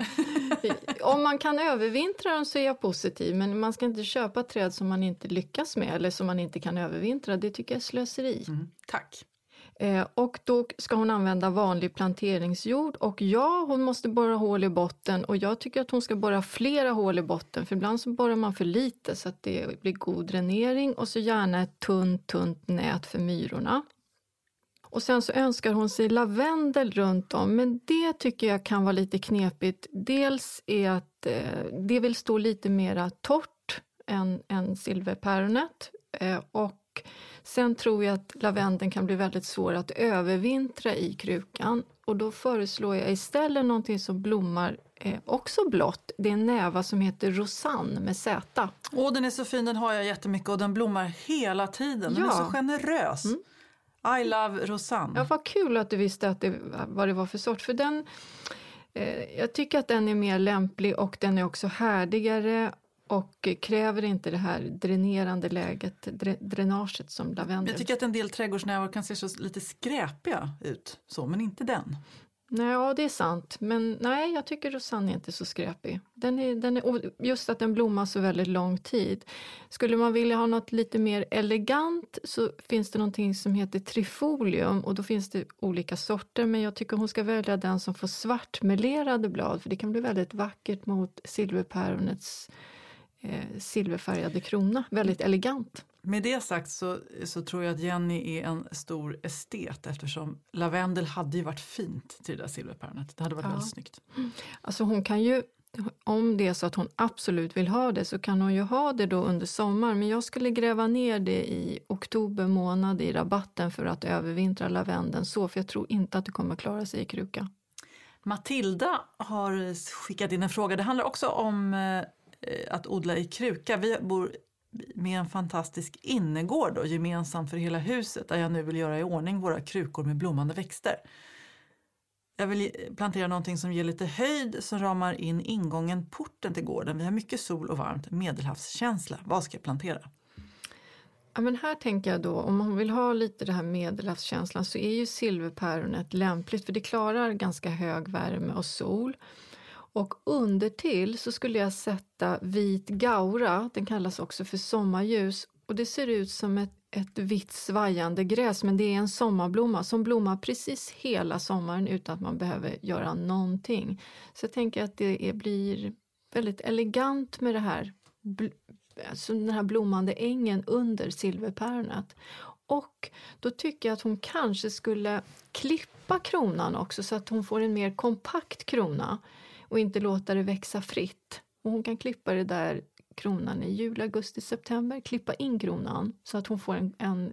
Om man kan övervintra dem så är jag positiv. Men man ska inte köpa träd som man inte lyckas med eller som man inte kan övervintra. Det tycker jag är slöseri. Tack. Och då ska hon använda vanlig planteringsjord och hon måste borra hål i botten och jag tycker att hon ska borra flera hål i botten för ibland så borrar man för lite så att det blir god dränering och så gärna ett tunt nät för myrorna. Och sen så önskar hon sig lavendel runt om men det tycker jag kan vara lite knepigt. Dels är att det vill stå lite mera torrt än silverpäronet och sen tror jag att lavendeln kan bli väldigt svår att övervintra i krukan. Och då föreslår jag istället någonting som blommar också blått. Det är en näva som heter Rosanne med Z. Den är så fin, den har jag jättemycket och den blommar hela tiden. Den är så generös. I love Rosanne. Ja, vad kul att du visste vad det var för sort. För den, jag tycker att den är mer lämplig och den är också härdigare. Och kräver inte det här dränerande läget, dränaget som lavendel. Jag tycker att en del trädgårdsnävar kan se så lite skräpiga ut, men inte den. Nej, ja, det är sant. Men nej, jag tycker Rosanne är inte så skräpig. Den är, just att den blommar så väldigt lång tid. Skulle man vilja ha något lite mer elegant så finns det någonting som heter trifolium. Och då finns det olika sorter. Men jag tycker hon ska välja den som får svartmelerade blad. För det kan bli väldigt vackert mot silverpäronets silverfärgade krona. Väldigt elegant. Med det sagt så tror jag att Jenny är en stor estet eftersom lavendel hade ju varit fint till det där silverpäronet. Det hade varit väldigt snyggt. Alltså hon kan ju, om det är så att hon absolut vill ha det så kan hon ju ha det då under sommaren. Men jag skulle gräva ner det i oktober månad i rabatten för att övervintra lavendeln så. För jag tror inte att det kommer klara sig i kruka. Matilda har skickat in en fråga. Det handlar också om att odla i kruka. Vi bor med en fantastisk innergård och gemensamt för hela huset där jag nu vill göra i ordning våra krukor med blommande växter. Jag vill plantera någonting som ger lite höjd som ramar in ingången porten till gården. Vi har mycket sol och varmt, medelhavskänsla. Vad ska jag plantera? Ja, men här tänker jag då, om man vill ha lite det här medelhavskänslan så är ju silverpäronet lämpligt för det klarar ganska hög värme och sol. Och under till så skulle jag sätta vit gaura, den kallas också för sommarljus. Och det ser ut som ett vitt svajande gräs, men det är en sommarblomma som blommar precis hela sommaren utan att man behöver göra någonting. Så jag tänker att det blir väldigt elegant med det här, alltså den här blommande ängen under silverpäronet. Och då tycker jag att hon kanske skulle klippa kronan också så att hon får en mer kompakt krona och inte låta det växa fritt. Och hon kan klippa det där kronan i juli, augusti, september, klippa in kronan så att hon får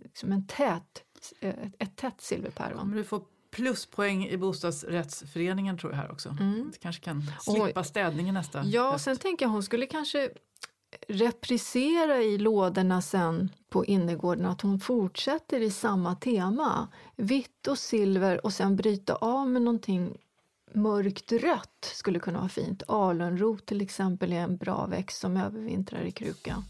ett tätt silverpäron. Men du får pluspoäng i bostadsrättsföreningen tror jag här också. Du kanske kan slippa städningen nästa höst. Sen tänker jag hon skulle kanske reprisera i lådorna sen på innergården att hon fortsätter i samma tema. Vitt och silver och sen bryta av med någonting mörkt rött skulle kunna vara fint. Alunrot till exempel är en bra växt som övervintrar i kruka.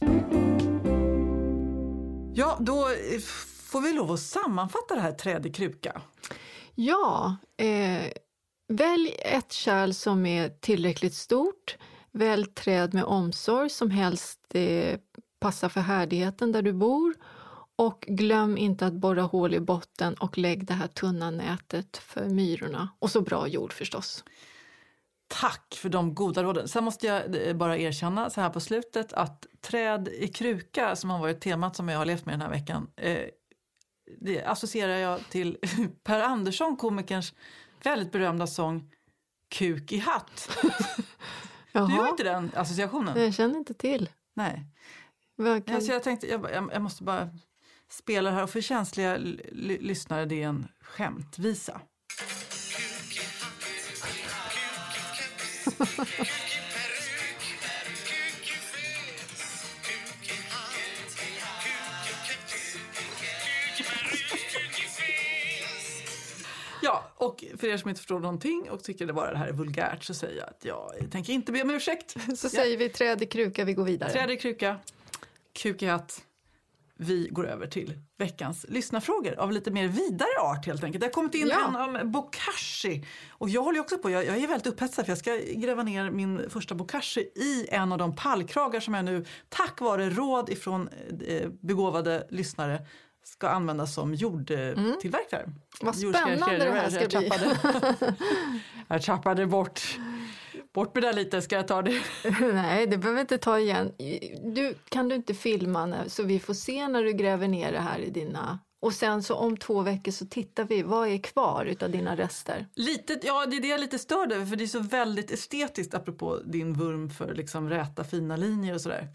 Ja, då får vi lov att sammanfatta det här träd i kruka. Ja, välj ett kärl som är tillräckligt stort. Välj träd med omsorg som helst passar för härdigheten där du bor. Och glöm inte att borra hål i botten och lägg det här tunna nätet för myrorna. Och så bra jord förstås. Tack för de goda råden. Sen måste jag bara erkänna så här på slutet att träd i kruka som har varit temat som jag har levt med den här veckan. Det associerar jag till Per Andersson, komikerns väldigt berömda sång Kuk i hatt. Du gör inte den associationen? Jag känner inte till. Nej. Så jag tänkte, jag måste bara spela det här och för känsliga lyssnare det är en skämtvisa. Ja, och för er som inte förstår någonting och tycker det bara det här är vulgärt så säger jag att jag tänker inte be om ursäkt. Så säger vi träd i kruka, vi går vidare. Träd i kruka, kuk i hatt. Vi går över till veckans lyssnarfrågor av lite mer vidare art helt enkelt. Det har kommit in en om bokashi. Och jag håller också på, jag är väldigt upphetsad för jag ska gräva ner min första bokashi i en av de pallkragar som jag nu tack vare råd ifrån begåvade lyssnare ska användas som jordtillverkare. Vad spännande det här ska bli. Jag tappade bort med det lite, ska jag ta det? Nej, det behöver inte ta igen. Kan du inte filma nu, så vi får se när du gräver ner det här i dina... Och sen så om 2 veckor så tittar vi, vad är kvar utav dina rester? Lite, ja det är det jag är lite störd över för det är så väldigt estetiskt apropå din vurm för liksom räta fina linjer och sådär.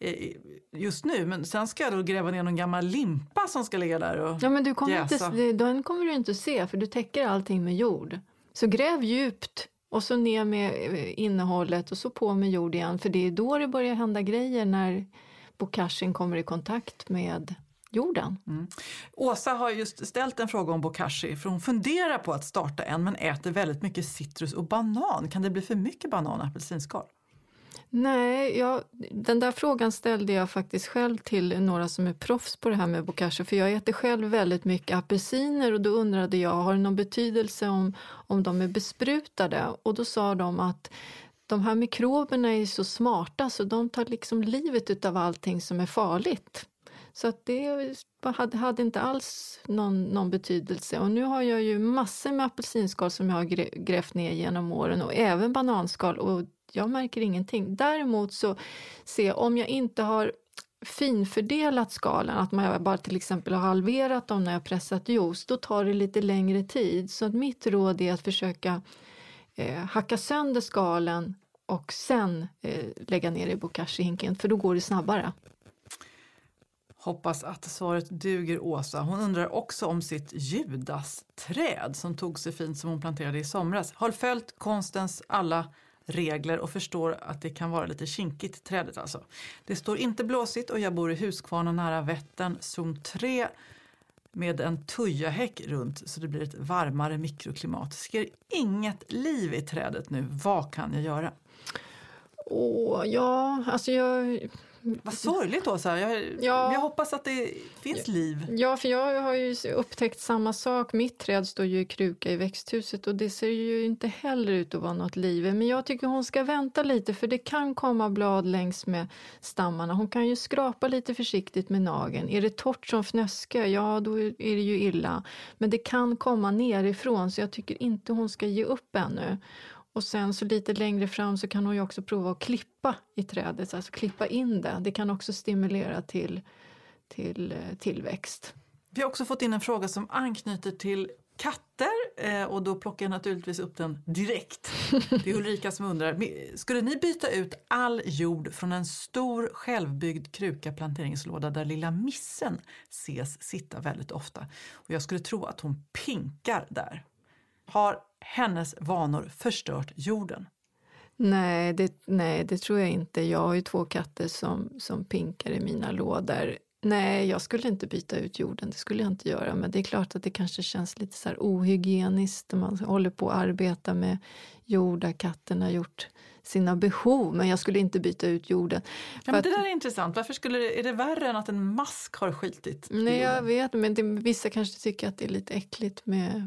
Just nu, men sen ska jag då gräva ner någon gammal limpa som ska ligga där och ja, men den kommer du inte se för du täcker allting med jord. Så gräv djupt och så ner med innehållet och så på med jord igen. För det är då det börjar hända grejer när bokashin kommer i kontakt med jorden. Åsa har just ställt en fråga om bokashi för hon funderar på att starta en men äter väldigt mycket citrus och banan. Kan det bli för mycket banan och apelsinskal? Nej, den där frågan ställde jag faktiskt själv till några som är proffs på det här med bokashi. För jag äter själv väldigt mycket apelsiner och då undrade jag, har det någon betydelse om de är besprutade? Och då sa de att de här mikroberna är så smarta så de tar liksom livet utav allting som är farligt. Så att det hade inte alls någon betydelse. Och nu har jag ju massor med apelsinskal som jag har grävt ner genom åren och även bananskal och jag märker ingenting. Däremot så om jag inte har finfördelat skalen, att man bara till exempel har halverat dem när jag pressat juice, då tar det lite längre tid. Så att mitt råd är att försöka hacka sönder skalen och sen lägga ner i bokashi-hinken, för då går det snabbare. Hoppas att svaret duger, Åsa. Hon undrar också om sitt Judas-träd som tog sig fint som hon planterade i somras. Har följt konstens alla regler och förstår att det kan vara lite kinkigt trädet alltså. Det står inte blåsigt och jag bor i Huskvarna nära Vättern, zon 3 med en tujahäck runt så det blir ett varmare mikroklimat. Ser inget liv i trädet nu. Vad kan jag göra? Vad sorgligt då, så här. Jag hoppas att det finns liv. Ja, för jag har ju upptäckt samma sak. Mitt träd står ju i kruka i växthuset och det ser ju inte heller ut att vara något liv. Men jag tycker hon ska vänta lite för det kan komma blad längs med stammarna. Hon kan ju skrapa lite försiktigt med nageln. Är det torrt som fnöske, ja då är det ju illa. Men det kan komma nerifrån så jag tycker inte hon ska ge upp ännu. Och sen så lite längre fram så kan hon ju också prova att klippa i trädet, alltså klippa in det. Det kan också stimulera till tillväxt. Vi har också fått in en fråga som anknyter till katter och då plockar jag naturligtvis upp den direkt. Det är Ulrika som undrar, skulle ni byta ut all jord från en stor självbyggd krukaplanteringslåda där lilla missen ses sitta väldigt ofta? Och jag skulle tro att hon pinkar där. Har hennes vanor förstört jorden? Nej, det tror jag inte. Jag har ju 2 katter som pinkar i mina lådor. Nej, jag skulle inte byta ut jorden. Det skulle jag inte göra. Men det är klart att det kanske känns lite så här ohygieniskt. Man håller på att arbeta med jord där katterna gjort sina behov. Men jag skulle inte byta ut jorden. Ja, men det där är intressant. Varför är det värre än att en mask har skitit? Nej, jag vet. Men vissa kanske tycker att det är lite äckligt med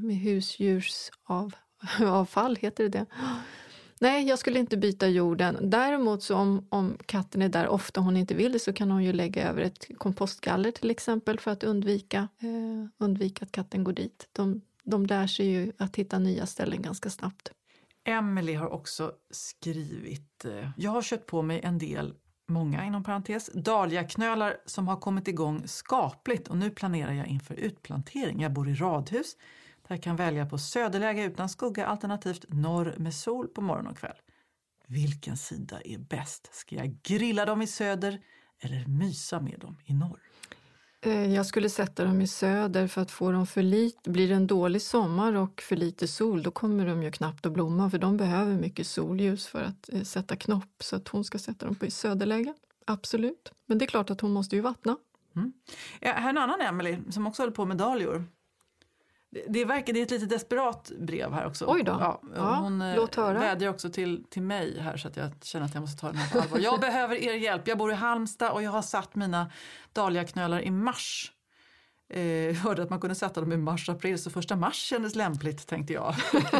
husdjursavfall. Heter det? Nej, jag skulle inte byta jorden. Däremot så om katten är där ofta hon inte vill det så kan hon ju lägga över ett kompostgaller till exempel för att undvika att katten går dit. De lär sig ju att hitta nya ställen ganska snabbt. Emily har också skrivit, jag har kört på mig en del, många inom parentes, dahliaknölar som har kommit igång skapligt och nu planerar jag inför utplantering. Jag bor i radhus. Jag kan välja på söderläge utan skugga alternativt norr med sol på morgon och kväll. Vilken sida är bäst? Ska jag grilla dem i söder eller mysa med dem i norr? Jag skulle sätta dem i söder för att få dem för lite. Blir det en dålig sommar och för lite sol då kommer de ju knappt att blomma för de behöver mycket solljus för att sätta knopp. Så att hon ska sätta dem på i söderläge. Absolut. Men det är klart att hon måste ju vattna. Mm. Ja, här är en annan Emily som också håller på med dahlior. Det är ett lite desperat brev här också. Oj då. Ja, hon vädjar också till mig här så att jag känner att jag måste ta den här på allvar. Jag behöver er hjälp. Jag bor i Halmstad och jag har satt mina dahliaknölar i mars. Jag hörde att man kunde sätta dem i mars-april så 1 mars kändes lämpligt tänkte jag.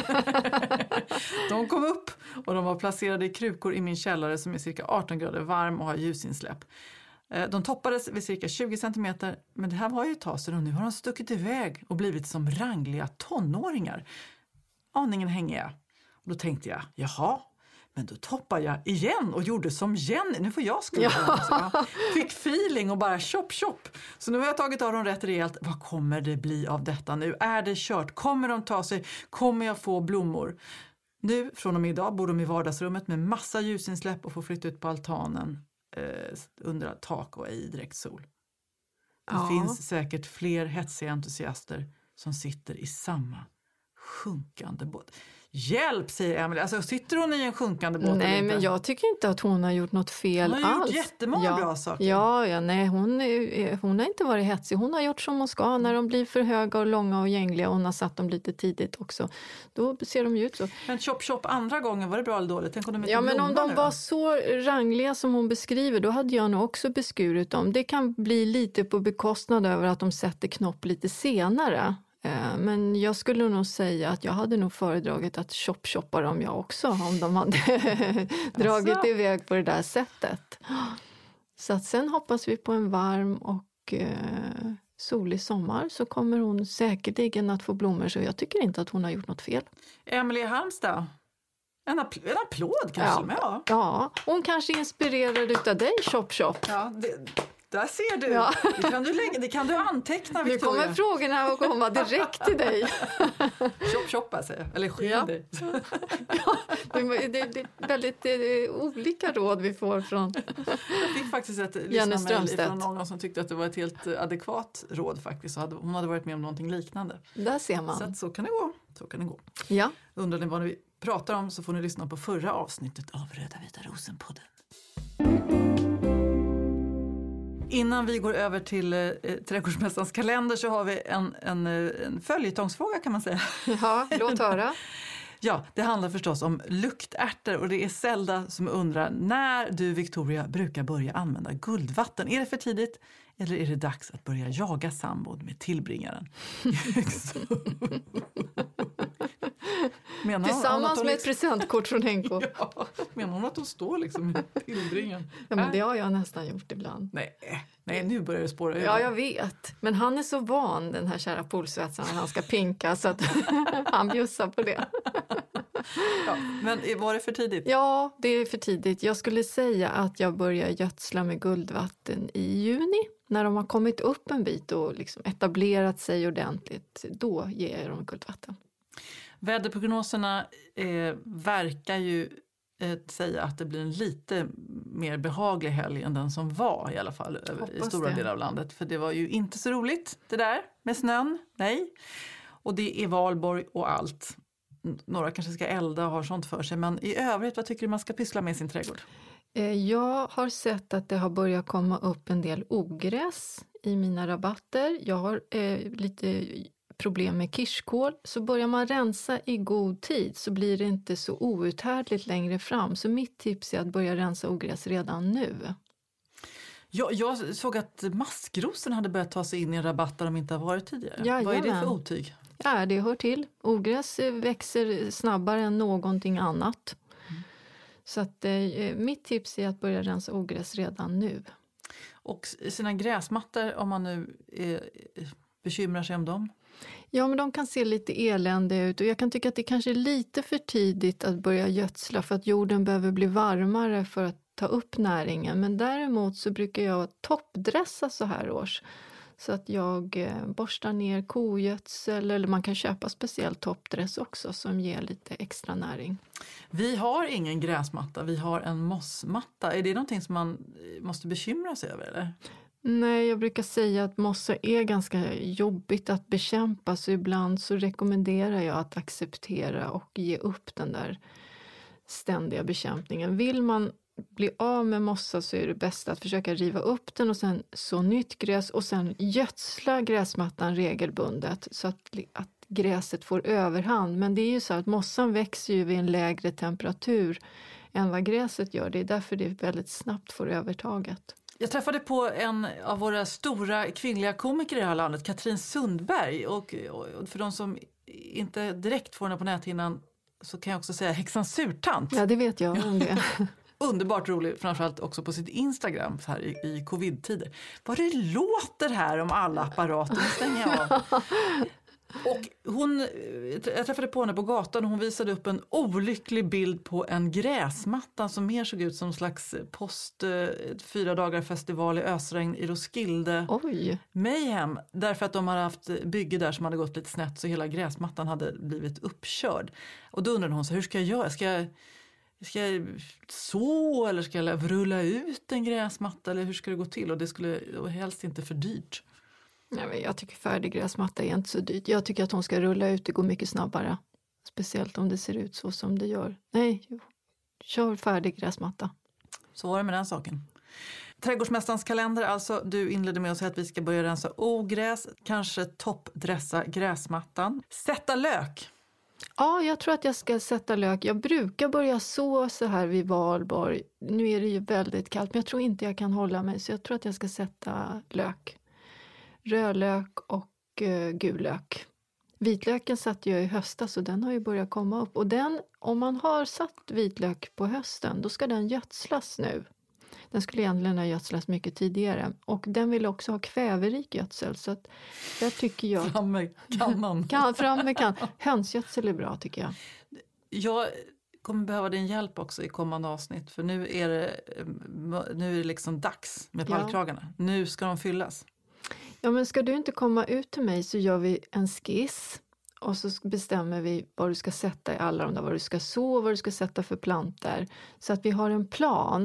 De kom upp och de var placerade i krukor i min källare som är cirka 18 grader varm och har ljusinsläpp. De toppades vid cirka 20 cm, men det här var ju ett tag sedan och nu har de stuckit iväg och blivit som rangliga tonåringar. Aningen hänger jag. Och då tänkte jag, jaha, men då toppar jag igen och gjorde som Jenny. Nu får jag skulda. Ja. Fick feeling och bara chop. Så nu har jag tagit av dem rätt rejält. Vad kommer det bli av detta nu? Är det kört? Kommer de ta sig? Kommer jag få blommor? Nu, från och med idag, bor de i vardagsrummet med massa ljusinsläpp och får flytta ut på altanen. Under tak och i direkt sol. Det finns säkert fler hetsiga entusiaster som sitter i samma sjunkande båt. Hjälp, säger Emily. Alltså, sitter hon i en sjunkande båt? Nej, men jag tycker inte att hon har gjort något fel alls. Hon har gjort jättemånga bra saker. Nej, hon har inte varit hetsig. Hon har gjort som hon ska. När de blir för höga och långa och gängliga och hon har satt dem lite tidigt också. Då ser de ju ut så. Men chop andra gången, var det bra eller dåligt? Tänk om de inte men om de var så rangliga som hon beskriver, då hade jag nog också beskurit dem. Det kan bli lite på bekostnad över att de sätter knopp lite senare. Men jag skulle nog säga att jag hade nog föredragit att choppa dem jag också om de hade dragit iväg på det där sättet. Så att sen hoppas vi på en varm och solig sommar så kommer hon säkerligen att få blommor så jag tycker inte att hon har gjort något fel. Emily Halmstad, en applåd kanske? Ja, hon kanske är inspirerad utav dig, chop. Ja, där ser du. Ja. Det kan du anteckna, Victoria. Nu kommer frågorna att komma direkt till dig. Chop, säger jag. Eller skilj dig. Det är väldigt olika råd vi får från Jag fick faktiskt ett lyssnarmail från någon som tyckte att det var ett helt adekvat råd faktiskt. Hon hade varit med om någonting liknande. Där ser man. Så kan det gå. Så kan det gå. Ja. Undrar ni vad vi pratar om så får ni lyssna på förra avsnittet av Röda Vita Rosen-podden. Innan vi går över till Trädgårdsmästarens kalender så har vi en följetongsfråga kan man säga. Ja, låt höra. Ja, det handlar förstås om luktärtor och det är Zelda som undrar när du, Victoria, brukar börja använda guldvatten. Är det för tidigt eller är det dags att börja jaga sambon med tillbringaren? Tillsammans med ett presentkort från Henko. Ja, menar hon att hon står liksom i tillbringaren? Ja, men det har jag nästan gjort ibland. Nej, nu börjar det spåra över. Ja, jag vet. Men han är så van, den här kära poolsvetsaren, när han ska pinka så att han bjussar på det. Ja, men var det för tidigt? Ja, det är för tidigt. Jag skulle säga att jag börjar gödsla med guldvatten i juni. När de har kommit upp en bit och liksom etablerat sig ordentligt, då ger jag dem guldvatten. Väderprognoserna verkar ju säga att det blir en lite mer behaglig helg än den som var i alla fall i stora delar av landet. För det var ju inte så roligt det där med snön, nej. Och det är valborg och allt. Några kanske ska elda och har sånt för sig. Men i övrigt, vad tycker du man ska pyssla med i sin trädgård? Jag har sett att det har börjat komma upp en del ogräs i mina rabatter. Jag har lite problem med kirskål. Så börjar man rensa i god tid så blir det inte så outhärdligt längre fram. Så mitt tips är att börja rensa ogräs redan nu. Jag såg att maskrosen hade börjat ta sig in i en rabatt där de inte har varit tidigare. Jajamän. Vad är det för otyg? Ja, det hör till. Ogräs växer snabbare än någonting annat. Så att, mitt tips är att börja rensa ogräs redan nu. Och sina gräsmattor, om man nu bekymrar sig om dem? Ja, men de kan se lite eländiga ut och jag kan tycka att det kanske är lite för tidigt att börja gödsla för att jorden behöver bli varmare för att ta upp näringen. Men däremot så brukar jag toppdressa så här års. Så att jag borstar ner kogödsel eller man kan köpa speciell toppdress också som ger lite extra näring. Vi har ingen gräsmatta, vi har en mossmatta. Är det någonting som man måste bekymra sig över eller? Nej, jag brukar säga att mossa är ganska jobbigt att bekämpa så ibland så rekommenderar jag att acceptera och ge upp den där ständiga bekämpningen. Vill man bli av med mossa så är det bäst att försöka riva upp den och sen så nytt gräs och sen gödsla gräsmattan regelbundet så att gräset får överhand. Men det är ju så att mossan växer ju vid en lägre temperatur än vad gräset gör. Det är därför det väldigt snabbt får övertaget. Jag träffade på en av våra stora kvinnliga komiker i det här landet, Katrin Sundberg. Och för de som inte direkt får henne på näthinnan så kan jag också säga häxan Surtant. Ja, det vet jag om det. Underbart rolig, framförallt också på sitt Instagram så här i covid-tider. Vad det låter här om alla apparater, nu stänger jag av. Och jag träffade på henne på gatan och hon visade upp en olycklig bild på en gräsmatta som mer såg ut som en slags 4 dagar festival i ösregn i Roskilde. Oj. Mayhem, därför att de hade haft bygge där som hade gått lite snett så hela gräsmattan hade blivit uppkörd. Och då undrade hon så hur ska jag göra? Ska jag så eller ska jag rulla ut en gräsmatta eller hur ska det gå till? Och det skulle helst inte för dyrt. Nej, men jag tycker färdig gräsmatta är inte så dyrt. Jag tycker att hon ska rulla ut, det går mycket snabbare. Speciellt om det ser ut så som det gör. Nej, kör färdig gräsmatta. Så var det med den saken. Trädgårdsmästarens kalender, alltså du inledde med att säga att vi ska börja rensa ogräs, kanske toppdressa gräsmattan. Sätta lök. Ja, jag tror att jag ska sätta lök. Jag brukar börja så här vid valborg. Nu är det ju väldigt kallt men jag tror inte jag kan hålla mig så jag tror att jag ska sätta lök. Rödlök och gul lök. Vitlöken satt jag i höstas så den har ju börjat komma upp. Och den, om man har satt vitlök på hösten, då ska den gödslas nu. Den skulle egentligen ha gödslas mycket tidigare. Och den vill också ha kväverik gödsel. Så att där tycker jag... Fram med kannan. Fram med kannan. Hönsgödsel är bra tycker jag. Jag kommer behöva din hjälp också i kommande avsnitt. För nu är det liksom dags med pallkragarna. Ja. Nu ska de fyllas. Ja, men ska du inte komma ut till mig så gör vi en skiss och så bestämmer vi vad du ska sätta i alla de där, vad du ska så, vad du ska sätta för planter. Så att vi har en plan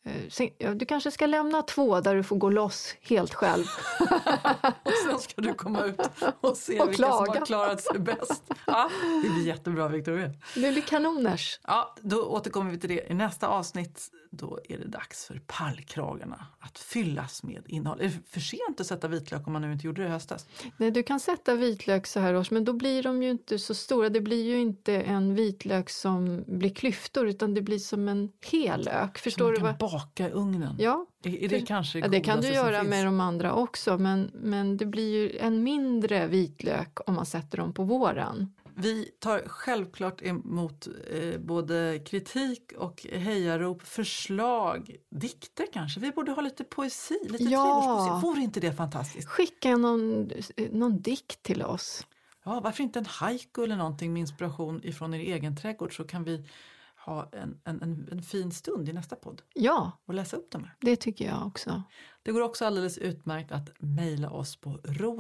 Du kanske ska lämna 2 där du får gå loss helt själv. Och sen ska du komma ut och se vilka som har klarat sig bäst. Ja, det blir jättebra, Victoria. Det blir kanoners. Ja, då återkommer vi till det i nästa avsnitt. Då är det dags för pallkragarna att fyllas med innehåll. Är det för sent att sätta vitlök om man nu inte gjorde det i höstas? Nej, du kan sätta vitlök så här års, men då blir de ju inte så stora. Det blir ju inte en vitlök som blir klyftor, utan det blir som en hel lök. Förstår du? Man kan baka i ugnen. Ja. Är det kanske det kan du göra finns? med de andra också, men det blir ju en mindre vitlök om man sätter dem på våren. Vi tar självklart emot både kritik och hejarop, förslag, dikter kanske. Vi borde ha lite poesi, lite trädgårdspoesi. Vore inte det fantastiskt? Skicka någon dikt till oss. Ja, varför inte en haiku eller någonting med inspiration ifrån er egen trädgård, så kan vi ha en fin stund i nästa podd. Ja. Och läsa upp dem här. Det tycker jag också. Det går också alldeles utmärkt att mejla oss på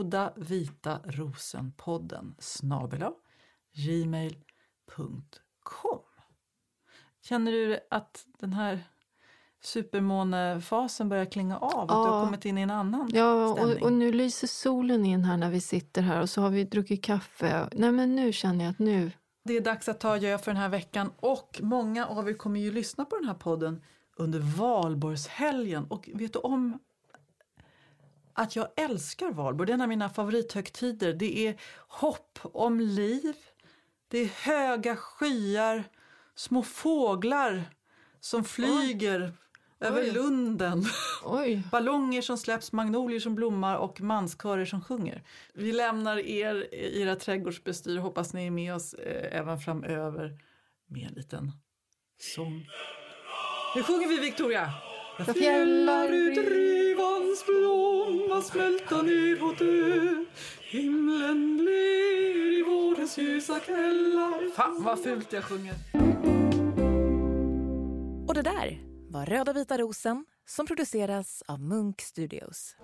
rodavitarosenpodden@gmail.com. Känner du att den här supermånefasen börjar klinga av? Att du har kommit in i en annan stämning? Och nu lyser solen in här när vi sitter här, och så har vi druckit kaffe. Nej, men nu känner jag att nu... Det är dags att ta adjö för den här veckan, och många av er kommer ju lyssna på den här podden under valborgshelgen. Och vet du om att jag älskar valborg? Det är en av mina favorithögtider. Det är hopp om liv, det är höga skyar, små fåglar som flyger över lunden. Oj. Ballonger som släpps, magnolier som blommar och manskörer som sjunger. Vi lämnar er i era trädgårdsbestyr. Hoppas ni är med oss även framöver med en liten sång. Nu sjunger vi, Victoria. Jag fjällar ut rivans blomma, smälta ner och dö. Himlen ler i vårens ljusa kvällar. Fan vad fult jag sjunger. Och det där var Röda vita rosen, som produceras av Munk Studios.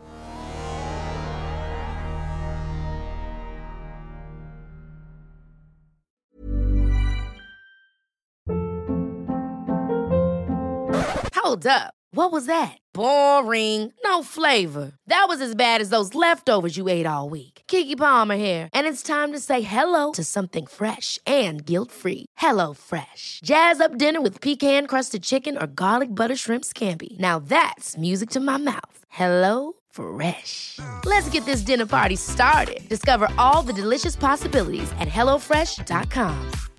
Hold up. What was that? Boring. No flavor. That was as bad as those leftovers you ate all week. Keke Palmer here, and it's time to say hello to something fresh and guilt-free. Hello Fresh. Jazz up dinner with pecan-crusted chicken or garlic butter shrimp scampi. Now that's music to my mouth. Hello Fresh. Let's get this dinner party started. Discover all the delicious possibilities at hellofresh.com.